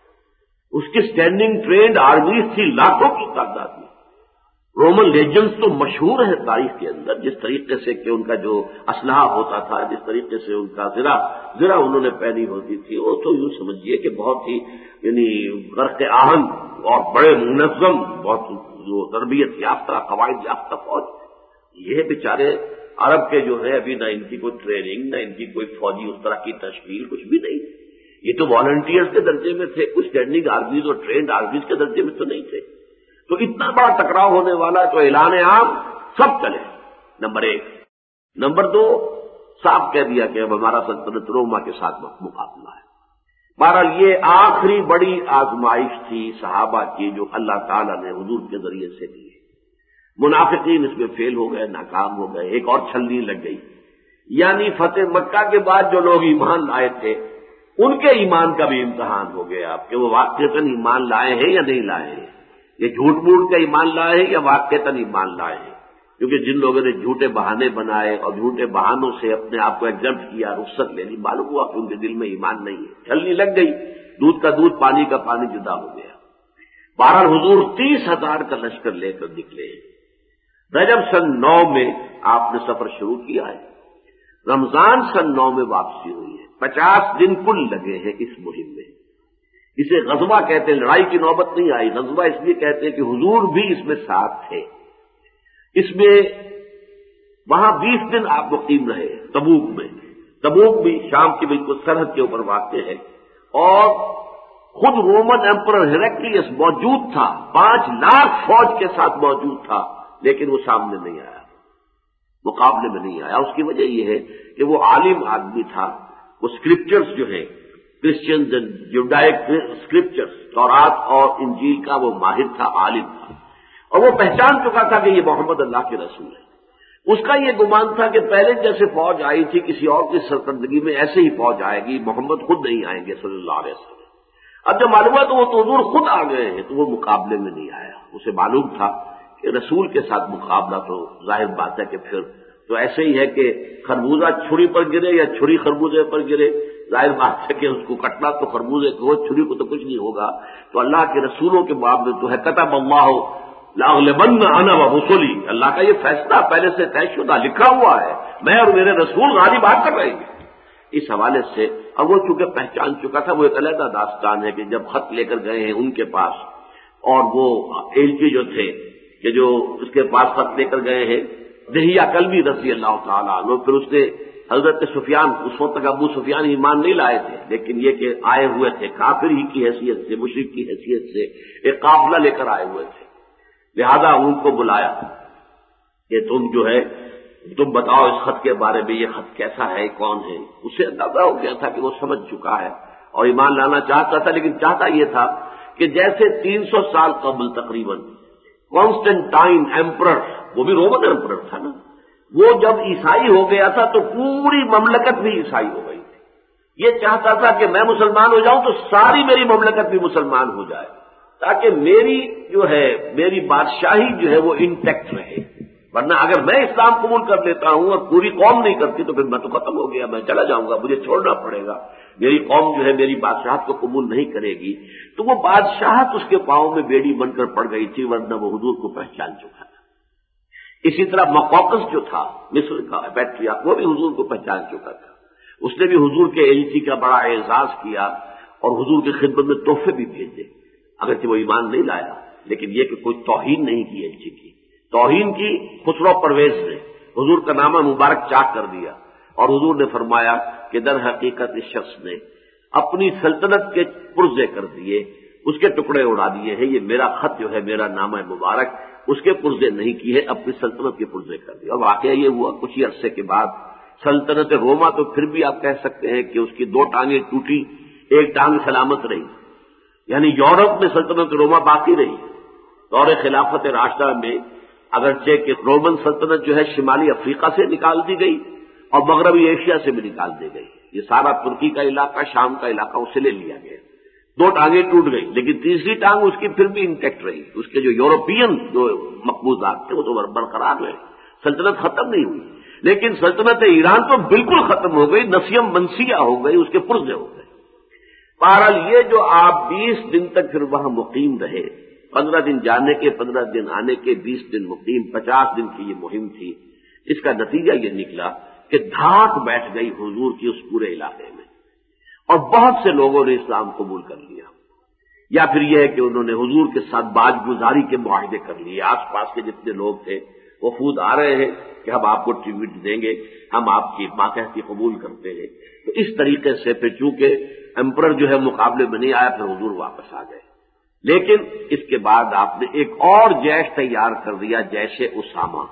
اس کی اسٹینڈنگ ٹرینڈ آرمیز تھی لاکھوں کی تعداد میں، رومن لیجنز تو مشہور ہے تاریخ کے اندر، جس طریقے سے کہ ان کا جو اسلحہ ہوتا تھا، جس طریقے سے ان کا زرہ زرہ انہوں نے پہنی ہوتی تھی، وہ تو یوں سمجھیے کہ بہت ہی یعنی غرق آہن اور بڑے منظم، بہت جو تربیت یافتہ قواعد یافتہ فوج۔ یہ بیچارے عرب کے جو ہے ابھی نہ ان کی کوئی ٹریننگ، نہ ان کی کوئی فوجی اس طرح کی تشکیل، کچھ بھی نہیں، یہ تو والنٹیئرز کے درجے میں تھے، کچھ اسٹینڈنگ آرمیز اور ٹرینڈ آرمیز کے درجے میں تو نہیں تھے۔ تو اتنا بڑا ٹکراؤ ہونے والا تو اعلان عام سب چلے، نمبر ایک۔ نمبر دو، صاف کہہ دیا کہ اب ہمارا سلطنت روما کے ساتھ مقابلہ ہے۔ بہرحال یہ آخری بڑی آزمائش تھی صحابہ کی جو اللہ تعالیٰ نے حضور کے ذریعے سے دی۔ منافقین اس میں فیل ہو گئے، ناکام ہو گئے، ایک اور چھلنی لگ گئی، یعنی فتح مکہ کے بعد جو لوگ ایمان لائے تھے ان کے ایمان کا بھی امتحان ہو گیا اب کہ وہ واقعتاً ایمان لائے ہیں یا نہیں لائے ہیں، یہ جھوٹ موٹ کا ایمان لائے ہیں یا واقعتاً ایمان لائے ہیں۔ کیونکہ جن لوگوں نے جھوٹے بہانے بنائے اور جھوٹے بہانوں سے اپنے آپ کو ایگزمپٹ کیا، رخصت لے لی، معلوم ہوا کہ ان کے دل میں ایمان نہیں ہے، چھلنی لگ گئی، دودھ کا دودھ پانی کا پانی جدا ہو گیا۔ بہرحال حضور تیس ہزار کا لشکر لے کر نکلے، رجب سن نو میں آپ نے سفر شروع کیا ہے، رمضان سن نو میں واپسی ہوئی ہے، پچاس دن کل لگے ہیں اس مہم میں۔ اسے غزوہ کہتے ہیں، لڑائی کی نوبت نہیں آئی، غزوہ اس لیے کہتے ہیں کہ حضور بھی اس میں ساتھ تھے۔ اس میں وہاں بیس دن آپ مقیم رہے تبوک میں، تبوک بھی شام کی بالکل سرحد کے اوپر واقع ہے، اور خود رومن ایمپرر ہیراکلیس موجود تھا، پانچ لاکھ فوج کے ساتھ موجود تھا، لیکن وہ سامنے نہیں آیا، مقابلے میں نہیں آیا۔ اس کی وجہ یہ ہے کہ وہ عالم آدمی تھا، وہ اسکرپچرز جو ہیں کرسچنز اینڈ جوڈائک اسکرپچرز، تورات اور انجیل کا وہ ماہر تھا، عالم تھا، اور وہ پہچان چکا تھا کہ یہ محمد اللہ کے رسول ہے۔ اس کا یہ گمان تھا کہ پہلے جیسے فوج آئی تھی کسی اور کی سرکردگی میں ایسے ہی فوج آئے گی، محمد خود نہیں آئیں گے صلی اللہ علیہ وسلم۔ اب جب معلوم ہوا تو وہ تو حضور خود آ گئے ہیں، تو وہ مقابلے میں نہیں آیا۔ اسے معلوم تھا کہ رسول کے ساتھ مقابلہ تو ظاہر بات ہے کہ پھر تو ایسے ہی ہے کہ خربوزہ چھری پر گرے یا چھری خربوزے پر گرے، ظاہر بات ہے کہ اس کو کٹنا تو خربوزے کو، چھری کو تو کچھ نہیں ہوگا۔ تو اللہ کے رسولوں کے باب میں تو ہے کتب اللہ لاغلبن انا ورسلی، اللہ کا یہ فیصلہ پہلے سے طے شدہ لکھا ہوا ہے، میں اور میرے رسول غالب آ کر رہیں گے۔ اس حوالے سے اب وہ چونکہ پہچان چکا تھا، وہ ایک علیحدہ داستان ہے کہ جب خط لے کر گئے ہیں ان کے پاس، اور وہ ایلچی جو تھے کہ جو اس کے پاس خط لے کر گئے ہیں دہیہ کلبی رضی اللہ تعالیٰ عنہ، پھر اس نے حضرت سفیان، اس وقت تک ابو سفیان ایمان نہیں لائے تھے، لیکن یہ کہ آئے ہوئے تھے کافر ہی کی حیثیت سے، مشرک کی حیثیت سے ایک قافلہ لے کر آئے ہوئے تھے، لہذا ان کو بلایا کہ تم جو ہے تم بتاؤ اس خط کے بارے میں، یہ خط کیسا ہے، کون ہے۔ اسے اندازہ ہو گیا تھا کہ وہ سمجھ چکا ہے اور ایمان لانا چاہتا تھا، لیکن چاہتا یہ تھا کہ جیسے تین سو سال قبل تقریباً کانسٹنٹائن ایمپرر، وہ بھی رومن ایمپرر تھا نا، وہ جب عیسائی ہو گیا تھا تو پوری مملکت بھی عیسائی ہو گئی تھی۔ یہ چاہتا تھا کہ میں مسلمان ہو جاؤں تو ساری میری مملکت بھی مسلمان ہو جائے، تاکہ میری جو ہے میری بادشاہی جو ہے وہ انٹیکٹ رہے، ورنہ اگر میں اسلام قبول کر لیتا ہوں اور پوری قوم نہیں کرتی تو پھر میں تو ختم ہو گیا، میں چلا جاؤں گا، مجھے چھوڑنا پڑے گا، میری قوم جو ہے میری بادشاہت کو قبول نہیں کرے گی۔ تو وہ بادشاہت اس کے پاؤں میں بیڑی بن کر پڑ گئی تھی، ورنہ وہ حضور کو پہچان چکا تھا۔ اسی طرح مقوقس جو تھا مصر کا پیٹریارک، وہ بھی حضور کو پہچان چکا تھا، اس نے بھی حضور کے ایلچی کا بڑا اعزاز کیا اور حضور کی خدمت میں تحفے بھی بھیجے، اگرچہ وہ ایمان نہیں لایا، لیکن یہ کہ کوئی توہین نہیں کی ایلچی کی، توہین کی خسرو پرویز نے، حضور کا نامہ مبارک چاک کر دیا، اور حضور نے فرمایا کہ در حقیقت اس شخص نے اپنی سلطنت کے پرزے کر دیے، اس کے ٹکڑے اڑا دیے ہیں، یہ میرا خط جو ہے میرا نامہ مبارک اس کے پرزے نہیں کی ہے، اپنی سلطنت کے پرزے کر دیے۔ اور واقعہ یہ ہوا کچھ ہی عرصے کے بعد سلطنت روما تو پھر بھی آپ کہہ سکتے ہیں کہ اس کی دو ٹانگیں ٹوٹی، ایک ٹانگ سلامت رہی، یعنی یورپ میں سلطنت روما باقی رہی۔ دور خلافت راشدہ میں اگرچہ کہ رومن سلطنت جو ہے شمالی افریقہ سے نکال دی گئی اور مغربی ایشیا سے بھی نکال دی گئی، یہ سارا ترکی کا علاقہ، شام کا علاقہ اسے لے لیا گیا، دو ٹانگیں ٹوٹ گئی، لیکن تیسری ٹانگ اس کی پھر بھی انٹیکٹ رہی، اس کے جو یورپین جو مقبوضات تھے وہ تو برقرار رہے، سلطنت ختم نہیں ہوئی۔ لیکن سلطنت ایران تو بالکل ختم ہو گئی، نسیم منسیہ ہو گئی، اس کے پرزے ہو گئے۔ بہرحال یہ جو آپ بیس دن تک پھر وہاں مقیم رہے، پندرہ دن جانے کے، پندرہ دن آنے کے، بیس دن مقیم، پچاس دن کی یہ مہم تھی، اس کا نتیجہ یہ نکلا کہ دھاک بیٹھ گئی حضور کی اس پورے علاقے میں، اور بہت سے لوگوں نے اسلام قبول کر لیا، یا پھر یہ ہے کہ انہوں نے حضور کے ساتھ باج گزاری کے معاہدے کر لیے۔ آس پاس کے جتنے لوگ تھے وفود آ رہے ہیں کہ ہم آپ کو ٹریبیوٹ دیں گے، ہم آپ کی ماتحتی قبول کرتے ہیں۔ تو اس طریقے سے پھر چونکہ ایمپرر جو ہے مقابلے میں نہیں آیا، پھر حضور واپس آ گئے۔ لیکن اس کے بعد آپ نے ایک اور جیش تیار کر دیا، جیش اسامہ۔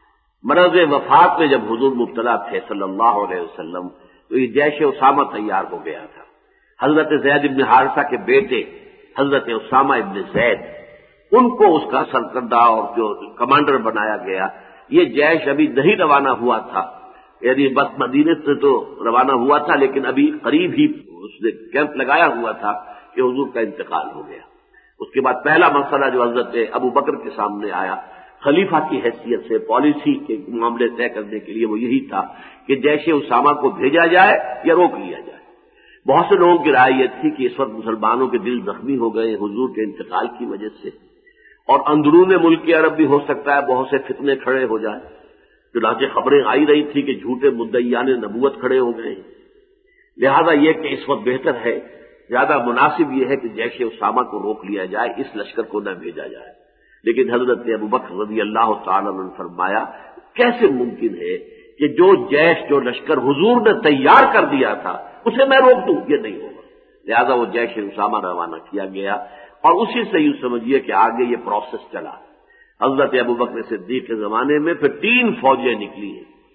مرض وفات میں جب حضور مبتلا تھے صلی اللہ علیہ وسلم تو یہ جیش اسامہ تیار ہو گیا تھا۔ حضرت زید بن حارثہ کے بیٹے حضرت اسامہ ابن زید، ان کو اس کا سرکردہ اور جو کمانڈر بنایا گیا۔ یہ جیش ابھی نہیں روانہ ہوا تھا، یعنی بس مدینے سے تو روانہ ہوا تھا، لیکن ابھی قریب ہی اس نے کیمپ لگایا ہوا تھا کہ حضور کا انتقال ہو گیا۔ اس کے بعد پہلا مسئلہ جو حضرت ابو بکر کے سامنے آیا خلیفہ کی حیثیت سے، پالیسی کے معاملے طے کرنے کے لیے، وہ یہی تھا کہ جیش اسامہ کو بھیجا جائے یا روک لیا جائے۔ بہت سے لوگوں کی رائے یہ تھی کہ اس وقت مسلمانوں کے دل زخمی ہو گئے حضور کے انتقال کی وجہ سے، اور اندرون ملک عرب بھی ہو سکتا ہے بہت سے فتنے کھڑے ہو جائیں، چنانچہ خبریں آئی رہی تھی کہ جھوٹے مدعیان نبوت کھڑے ہو گئے ہیں۔ لہذا یہ کہ اس وقت بہتر ہے، زیادہ مناسب یہ ہے کہ جیش اسامہ کو روک لیا جائے، اس لشکر کو نہ بھیجا جائے۔ لیکن حضرت ابو بکر رضی اللہ تعالیٰ عنہ نے فرمایا کیسے ممکن ہے کہ جو جیش جو لشکر حضور نے تیار کر دیا تھا اسے میں روک دوں، یہ نہیں ہوگا۔ لہذا وہ جیش اسامہ روانہ کیا گیا، اور اسی سے یوں سمجھیے کہ آگے یہ پروسیس چلا۔ حضرت ابو بکر صدیق کے زمانے میں پھر تین فوجیں نکلی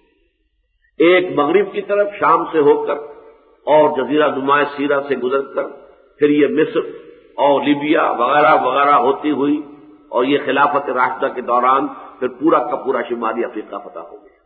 ہیں، ایک مغرب کی طرف شام سے ہو کر اور جزیرہ نما سیرہ سے گزر کر، پھر یہ مصر اور لیبیا وغیرہ وغیرہ ہوتی ہوئی، اور یہ خلافت راشدہ کے دوران پھر پورا کا پورا شمالی افریقہ فتح ہو گیا۔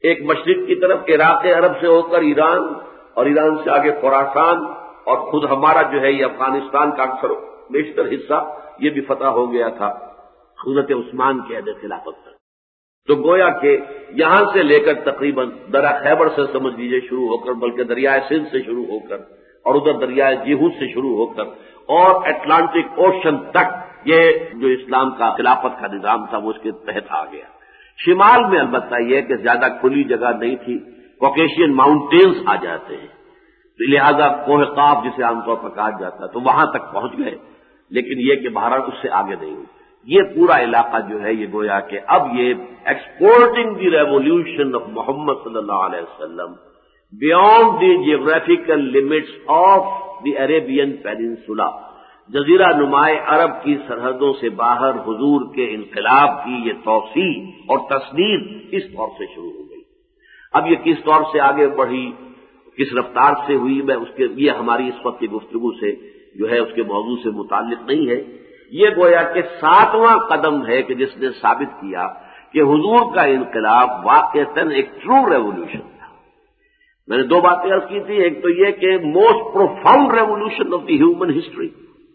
ایک مشرق کی طرف عراق عرب سے ہو کر ایران، اور ایران سے آگے خراسان، اور خود ہمارا جو ہے یہ افغانستان کا اکثر بیشتر حصہ یہ بھی فتح ہو گیا تھا حضرت عثمان کے عہد خلافت تک۔ تو گویا کہ یہاں سے لے کر تقریباً دریا خیبر سے سمجھ لیجیے شروع ہو کر، بلکہ دریائے سندھ سے شروع ہو کر، اور ادھر دریائے جیہود سے شروع ہو کر، اور اٹلانٹک اوشن تک یہ جو اسلام کا خلافت کا نظام تھا وہ اس کے تحت آ گیا۔ شمال میں البتہ یہ کہ زیادہ کھلی جگہ نہیں تھی، کوکیشین ماؤنٹینز آ جاتے ہیں، تو لہذا کوہ قاف جسے عام طور پر کہا جاتا تو وہاں تک پہنچ گئے، لیکن یہ کہ بہرحال اس سے آگے نہیں ہوئی۔ یہ پورا علاقہ جو ہے یہ گویا کہ اب یہ exporting the revolution of Muhammad صلی اللہ علیہ وسلم beyond the geographical limits of the Arabian peninsula, جزیرہ نمائے عرب کی سرحدوں سے باہر حضور کے انقلاب کی یہ توسیع اور تصدیق اس طور سے شروع ہو گئی۔ اب یہ کس طور سے آگے بڑھی، کس رفتار سے ہوئی، میں اس کے یہ ہماری اس وقت کی گفتگو سے جو ہے اس کے موضوع سے متعلق نہیں ہے۔ یہ گویا کہ ساتواں قدم ہے کہ جس نے ثابت کیا کہ حضور کا انقلاب واقعتاً ایک ٹرو ریولیوشن تھا۔ میں نے دو باتیں عرض کی تھی، ایک تو یہ کہ most profound revolution of the human history,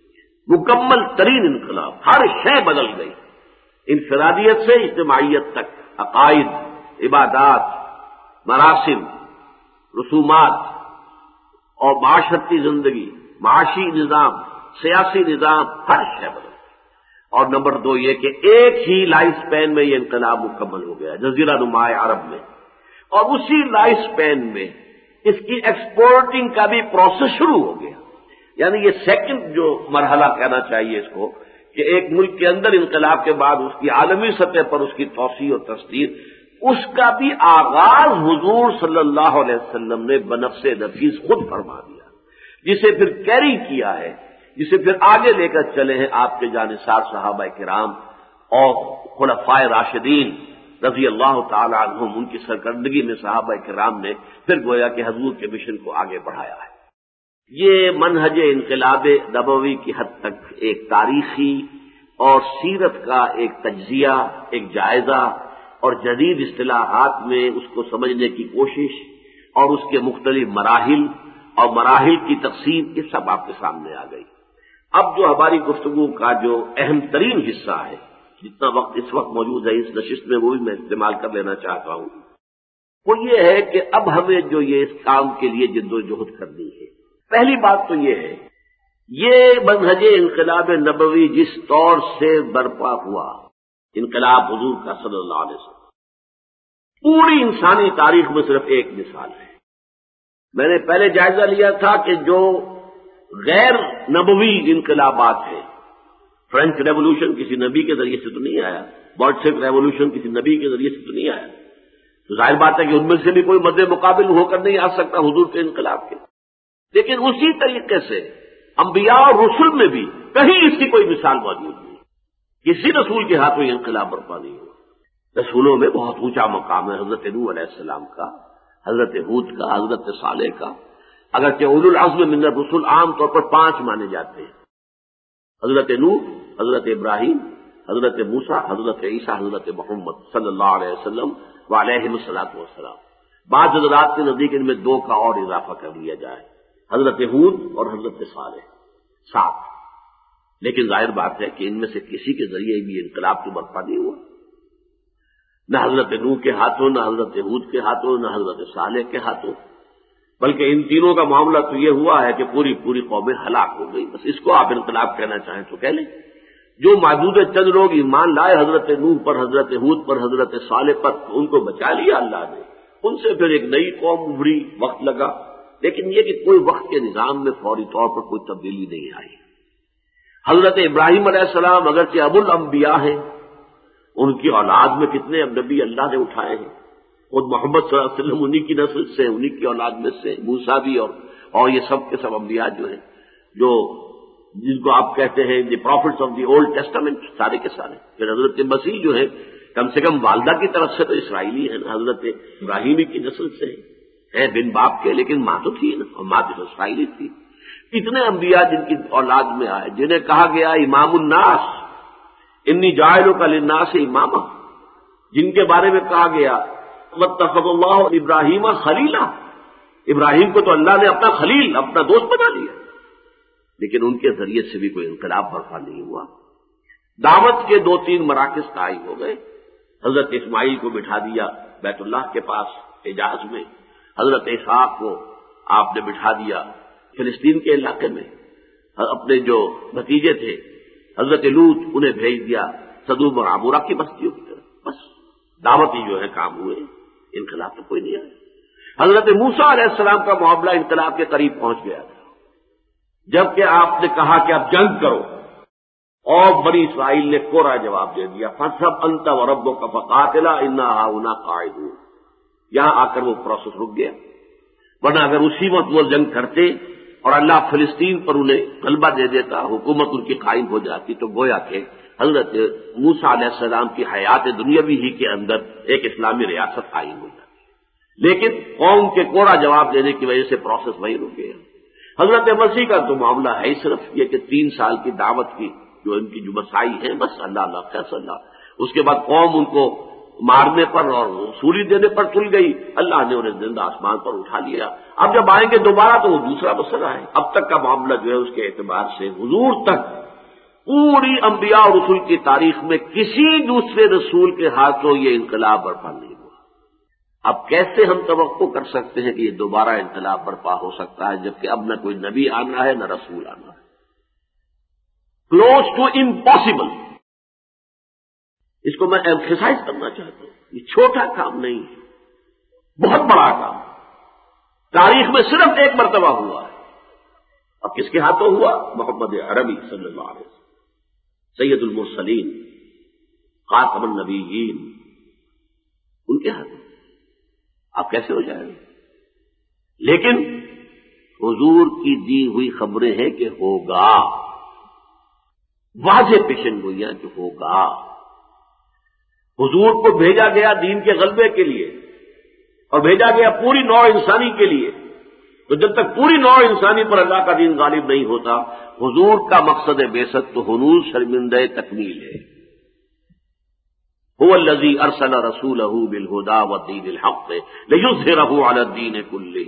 مکمل ترین انقلاب، ہر شے بدل گئی، انفرادیت سے اجتماعیت تک، عقائد، عبادات، مراسم، رسومات اور معاشرتی زندگی، معاشی نظام، سیاسی نظام، ہر شے بدل گئی۔ اور نمبر دو یہ کہ ایک ہی لائف سپین میں یہ انقلاب مکمل ہو گیا جزیرہ نمائے عرب میں، اور اسی لائف سپین میں اس کی ایکسپورٹنگ کا بھی پروسیس شروع ہو گیا۔ یعنی یہ سیکنڈ جو مرحلہ کہنا چاہیے اس کو، کہ ایک ملک کے اندر انقلاب کے بعد اس کی عالمی سطح پر اس کی توسیع اور تصدیق، اس کا بھی آغاز حضور صلی اللہ علیہ وسلم نے بنفس نفیس خود فرما دیا، جسے پھر کیری کیا ہے، جسے پھر آگے لے کر چلے ہیں آپ کے جانثار صحابہ کرام اور خلفائے راشدین رضی اللہ تعالی عنہم، ان کی سرکردگی میں صحابہ کرام نے پھر گویا کہ حضور کے مشن کو آگے بڑھایا ہے۔ یہ منہج انقلاب نبوی کی حد تک ایک تاریخی اور سیرت کا ایک تجزیہ، ایک جائزہ اور جدید اصطلاحات میں اس کو سمجھنے کی کوشش، اور اس کے مختلف مراحل اور مراحل کی تقسیم، یہ سب آپ کے سامنے آ گئی۔ اب جو ہماری گفتگو کا جو اہم ترین حصہ ہے، جتنا وقت اس وقت موجود ہے اس نشست میں وہ بھی میں استعمال کر لینا چاہتا ہوں، وہ یہ ہے کہ اب ہمیں جو یہ اس کام کے لیے جد و جہد کرنی ہے۔ پہلی بات تو یہ ہے، یہ منہج انقلاب نبوی جس طور سے برپا ہوا، انقلاب حضور کا صلی اللہ علیہ وسلم، پوری انسانی تاریخ میں صرف ایک مثال ہے۔ میں نے پہلے جائزہ لیا تھا کہ جو غیر نبوی انقلابات ہیں، فرینچ ریولوشن کسی نبی کے ذریعے سے تو نہیں آیا، بولشوک ریولوشن کسی نبی کے ذریعے سے تو نہیں آیا، تو ظاہر بات ہے کہ ان میں سے بھی کوئی مد مقابل ہو کر نہیں آ سکتا حضور کے انقلاب کے۔ لیکن اسی طریقے سے انبیاء اور رسل میں بھی کہیں اس کی کوئی مثال موجود نہیں، کسی رسول کے ہاتھوں یہ انقلاب برپا نہیں ہوا۔ رسولوں میں بہت اونچا مقام ہے حضرت نوح علیہ السلام کا، حضرت ہود کا، حضرت صالح کا، اگرچہ اولو العزم من الرسل عام طور پر پانچ مانے جاتے ہیں، حضرت نوح، حضرت ابراہیم، حضرت موسیٰ، حضرت عیسیٰ، حضرت محمد صلی اللہ علیہ وسلم وعلیہم الصلاۃ والسلام۔ بعض حضرات کے نزدیک ان میں دو کا اور اضافہ کر لیا جائے، حضرت ہود اور حضرت صالح، سات۔ لیکن ظاہر بات ہے کہ ان میں سے کسی کے ذریعے بھی انقلاب تو برپا نہیں ہوا، نہ حضرت نوح کے ہاتھوں، نہ حضرت ہود کے ہاتھوں، نہ حضرت صالح کے ہاتھوں، بلکہ ان تینوں کا معاملہ تو یہ ہوا ہے کہ پوری پوری قومیں ہلاک ہو گئی۔ بس اس کو آپ انقلاب کہنا چاہیں تو کہہ لیں۔ جو معدود چند لوگ ایمان لائے حضرت نوح پر، حضرت ہود پر، حضرت صالح پر، ان کو بچا لیا اللہ نے، ان سے پھر ایک نئی قوم ابھری، وقت لگا، لیکن یہ کہ کوئی وقت کے نظام میں فوری طور پر کوئی تبدیلی نہیں آئی۔ حضرت ابراہیم علیہ السلام اگرچہ ابو الانبیاء ہیں، ان کی اولاد میں کتنے نبی اللہ نے اٹھائے ہیں، خود محمد صلی اللہ علیہ وسلم انہی کی نسل سے، انہی کی اولاد میں سے، موسیٰ بھی، اور اور یہ سب کے سب انبیاء جو ہیں، جو جن کو آپ کہتے ہیں the prophets of the Old Testament, سارے کے سارے۔ پھر حضرت مسیح جو ہے کم سے کم والدہ کی طرف سے تو اسرائیلی ہے نا، حضرت ابراہیمی کی نسل سے ہے، بن باپ کے، لیکن ماں تو تھی نا، اور ماں تو اسرائیلی تھی۔ اتنے انبیاء جن کی اولاد میں آئے، جنہیں کہا گیا امام الناس، انی جاعلک للناس اماما، جن کے بارے میں کہا گیا واتخذ اللہ ابراہیم خلیلا، ابراہیم کو تو اللہ نے اپنا خلیل، اپنا دوست بنا لیا، لیکن ان کے ذریعے سے بھی کوئی انقلاب برپا نہیں ہوا۔ دعوت کے دو تین مراکز قائم ہو گئے۔ حضرت اسماعیل کو بٹھا دیا بیت اللہ کے پاس حجاز میں، حضرت اسحاق کو آپ نے بٹھا دیا فلسطین کے علاقے میں، اپنے جو بھتیجے تھے حضرت لوط انہیں بھیج دیا سدوم اور عمورہ کی بستیوں کی طرف۔ بس دعوتی جو ہے کام ہوئے، انقلاب تو کوئی نہیں آیا۔ حضرت موسیٰ علیہ السلام کا معاملہ انقلاب کے قریب پہنچ گیا تھا، جبکہ آپ نے کہا کہ اب جنگ کرو، اور بنی اسرائیل نے کوڑا جواب دے دیا، فَاذْهَبْ أَنْتَ وَرَبُّكَ فَقَاتِلَا إِنَّا هَاهُنَا قَاعِدُونَ۔ یہاں آ کر وہ پروسیس رک گیا، ورنہ اگر اسی وقت وہ جنگ کرتے اور اللہ فلسطین پر انہیں غلبہ دے دیتا، حکومت ان کی قائم ہو جاتی، تو گویا کہ حضرت موسیٰ علیہ السلام کی حیات دنیاوی ہی کے اندر ایک اسلامی ریاست قائم ہو جاتی، لیکن قوم کے کوڑا جواب دینے کی وجہ سے پروسیس وہی رک گیا۔ حضرت مسیح کا تو معاملہ ہے صرف یہ کہ تین سال کی دعوت کی جو ان کی جو مسائی ہے، بس اللہ اللہ خیر اللہ، اس کے بعد قوم ان کو مارنے پر اور سولی دینے پر تل گئی، اللہ نے انہیں زندہ آسمان پر اٹھا لیا۔ اب جب آئیں گے دوبارہ تو وہ دوسرا مسئلہ ہے۔ اب تک کا معاملہ جو ہے اس کے اعتبار سے حضور تک پوری انبیاء اور رسول کی تاریخ میں کسی دوسرے رسول کے ہاتھوں یہ انقلاب برپا نہیں ہوا۔ اب کیسے ہم توقع کر سکتے ہیں کہ یہ دوبارہ انقلاب برپا ہو سکتا ہے، جبکہ اب نہ کوئی نبی آنا ہے نہ رسول آنا ہے؟ Close to impossible. اس کو میں ایمفیسائز کرنا چاہتا ہوں، یہ چھوٹا کام نہیں ہے، بہت بڑا کام، تاریخ میں صرف ایک مرتبہ ہوا ہے۔ اب کس کے ہاتھوں ہوا؟ محمد عربی صلی اللہ علیہ وسلم، سید المرسلین، خاتم النبیین، ان کے ہاتھوں۔ اب کیسے ہو جائے گا؟ لیکن حضور کی دی ہوئی خبریں ہیں کہ ہوگا، واضح پیشن گوئیاں کہ ہوگا۔ حضور کو بھیجا گیا دین کے غلبے کے لیے، اور بھیجا گیا پوری نوع انسانی کے لیے، تو جب تک پوری نوع انسانی پر اللہ کا دین غالب نہیں ہوتا، حضور کا مقصد بعثت تو ہنوز شرمندہ تکمیل ہے۔ هو الذی ارسل رسولہ بالہدی ودین الحق لیظہرہ علی الدین کلہ۔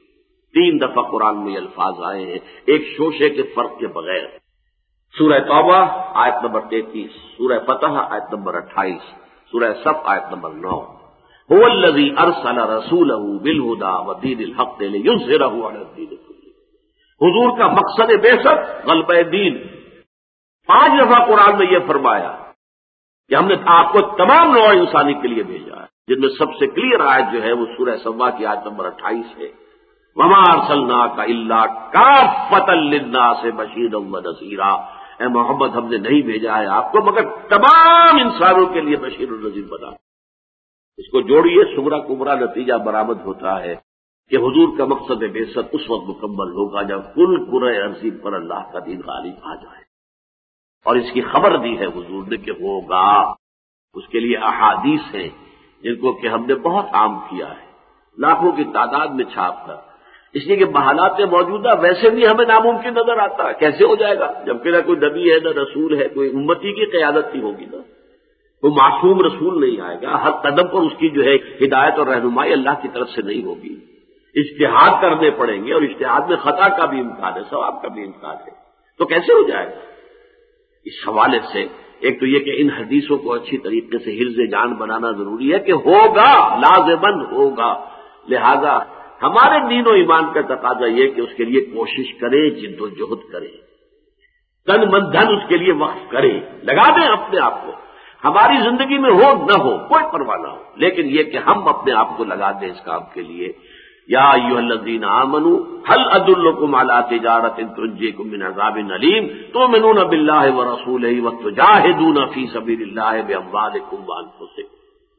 تین دفعہ قرآن میں یہ الفاظ آئے ہیں ایک شوشے کے فرق کے بغیر۔ سورہ توبہ آیت نمبر تینتیس، سورہ فتح آیت نمبر اٹھائیس، سورہ صف آیت نمبر نو۔ هو الذی ارسل رسولہ بالہدی ودین الحق لیظہرہ علی الدین کلہ۔ حضور کا مقصد بعثت غلبہ دین۔ پانچ دفعہ قرآن میں یہ فرمایا کہ ہم نے آپ کو تمام نوع انسانی کے لیے بھیجا ہے، جن میں سب سے کلیئر آیت جو ہے وہ سورہ سبا کی آیت نمبر اٹھائیس ہے، وما ارسلناک الا کافۃ للناس بشیرا ونذیرا۔ اے محمد ہم نے نہیں بھیجا ہے آپ کو مگر تمام انسانوں کے لیے بشیر و نذیر بنا۔ اس کو جوڑیے، سغرا کبرا نتیجہ برآمد ہوتا ہے کہ حضور کا مقصد بعثت اس وقت مکمل ہوگا جب کل کرۂ ارضی پر اللہ کا دین غالب آ جائے، اور اس کی خبر دی ہے حضور نے کہ ہوگا۔ اس کے لیے احادیث ہیں جن کو کہ ہم نے بہت عام کیا ہے، لاکھوں کی تعداد میں چھاپ کر، اس لیے کہ بحالات موجودہ ویسے بھی ہمیں ناممکن نظر آتا ہے۔ کیسے ہو جائے گا جبکہ نہ کوئی نبی ہے نہ رسول ہے، کوئی امتی کی قیادت نہیں ہوگی، نا کوئی معصوم رسول نہیں آئے گا، ہر قدم پر اس کی جو ہے ہدایت اور رہنمائی اللہ کی طرف سے نہیں ہوگی، اجتہاد کرنے پڑیں گے، اور اجتہاد میں خطا کا بھی امکان ہے، ثواب کا بھی امکان ہے، تو کیسے ہو جائے گا؟ اس حوالے سے ایک تو یہ کہ ان حدیثوں کو اچھی طریقے سے حفظ جان بنانا ضروری ہے کہ ہوگا، لازماً ہوگا۔ لہذا ہمارے دین و ایمان کا تقاضا یہ کہ اس کے لیے کوشش کریں، جد و جہد کریں، تن من دھن اس کے لیے وقف کریں، لگا دیں اپنے آپ کو۔ ہماری زندگی میں ہو نہ ہو کوئی پرواہ نہ ہو، لیکن یہ کہ ہم اپنے آپ کو لگا دیں اس کام کے لیے۔ یا ایھا الذین آمنوا هل ادلکم علی تجارۃ تنجیکم من عذاب علیم تؤمنون باللہ ورسولہ وتجاہدون فی سبیل اللہ باموالکم وانفسکم۔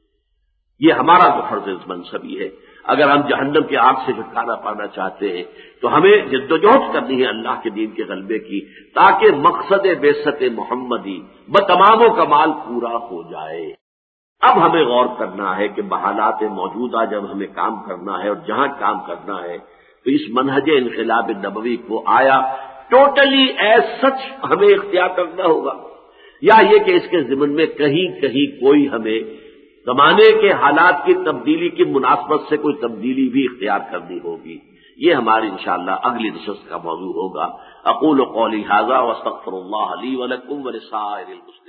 یہ ہمارا تو فرض منصبی ہے۔ اگر ہم جہنم کی آگ سے چھٹکارا پانا چاہتے ہیں تو ہمیں جدوجہد کرنی ہے اللہ کے دین کے غلبے کی، تاکہ مقصد بعثت محمدی بتمام و کمال پورا ہو جائے۔ اب ہمیں غور کرنا ہے کہ بحالات موجودہ جب ہمیں کام کرنا ہے اور جہاں کام کرنا ہے تو اس منہج انقلاب نبوی کو آیا ٹوٹلی ایز سچ ہمیں اختیار کرنا ہوگا، یا یہ کہ اس کے ضمن میں کہیں کہیں کوئی ہمیں زمانے کے حالات کی تبدیلی کی مناسبت سے کوئی تبدیلی بھی اختیار کرنی ہوگی. یہ ہماری انشاءاللہ اگلی نشست کا موضوع ہوگا. اقول قولی ھذا واستغفر اللہ لی ولکم ولسائر المسلمین.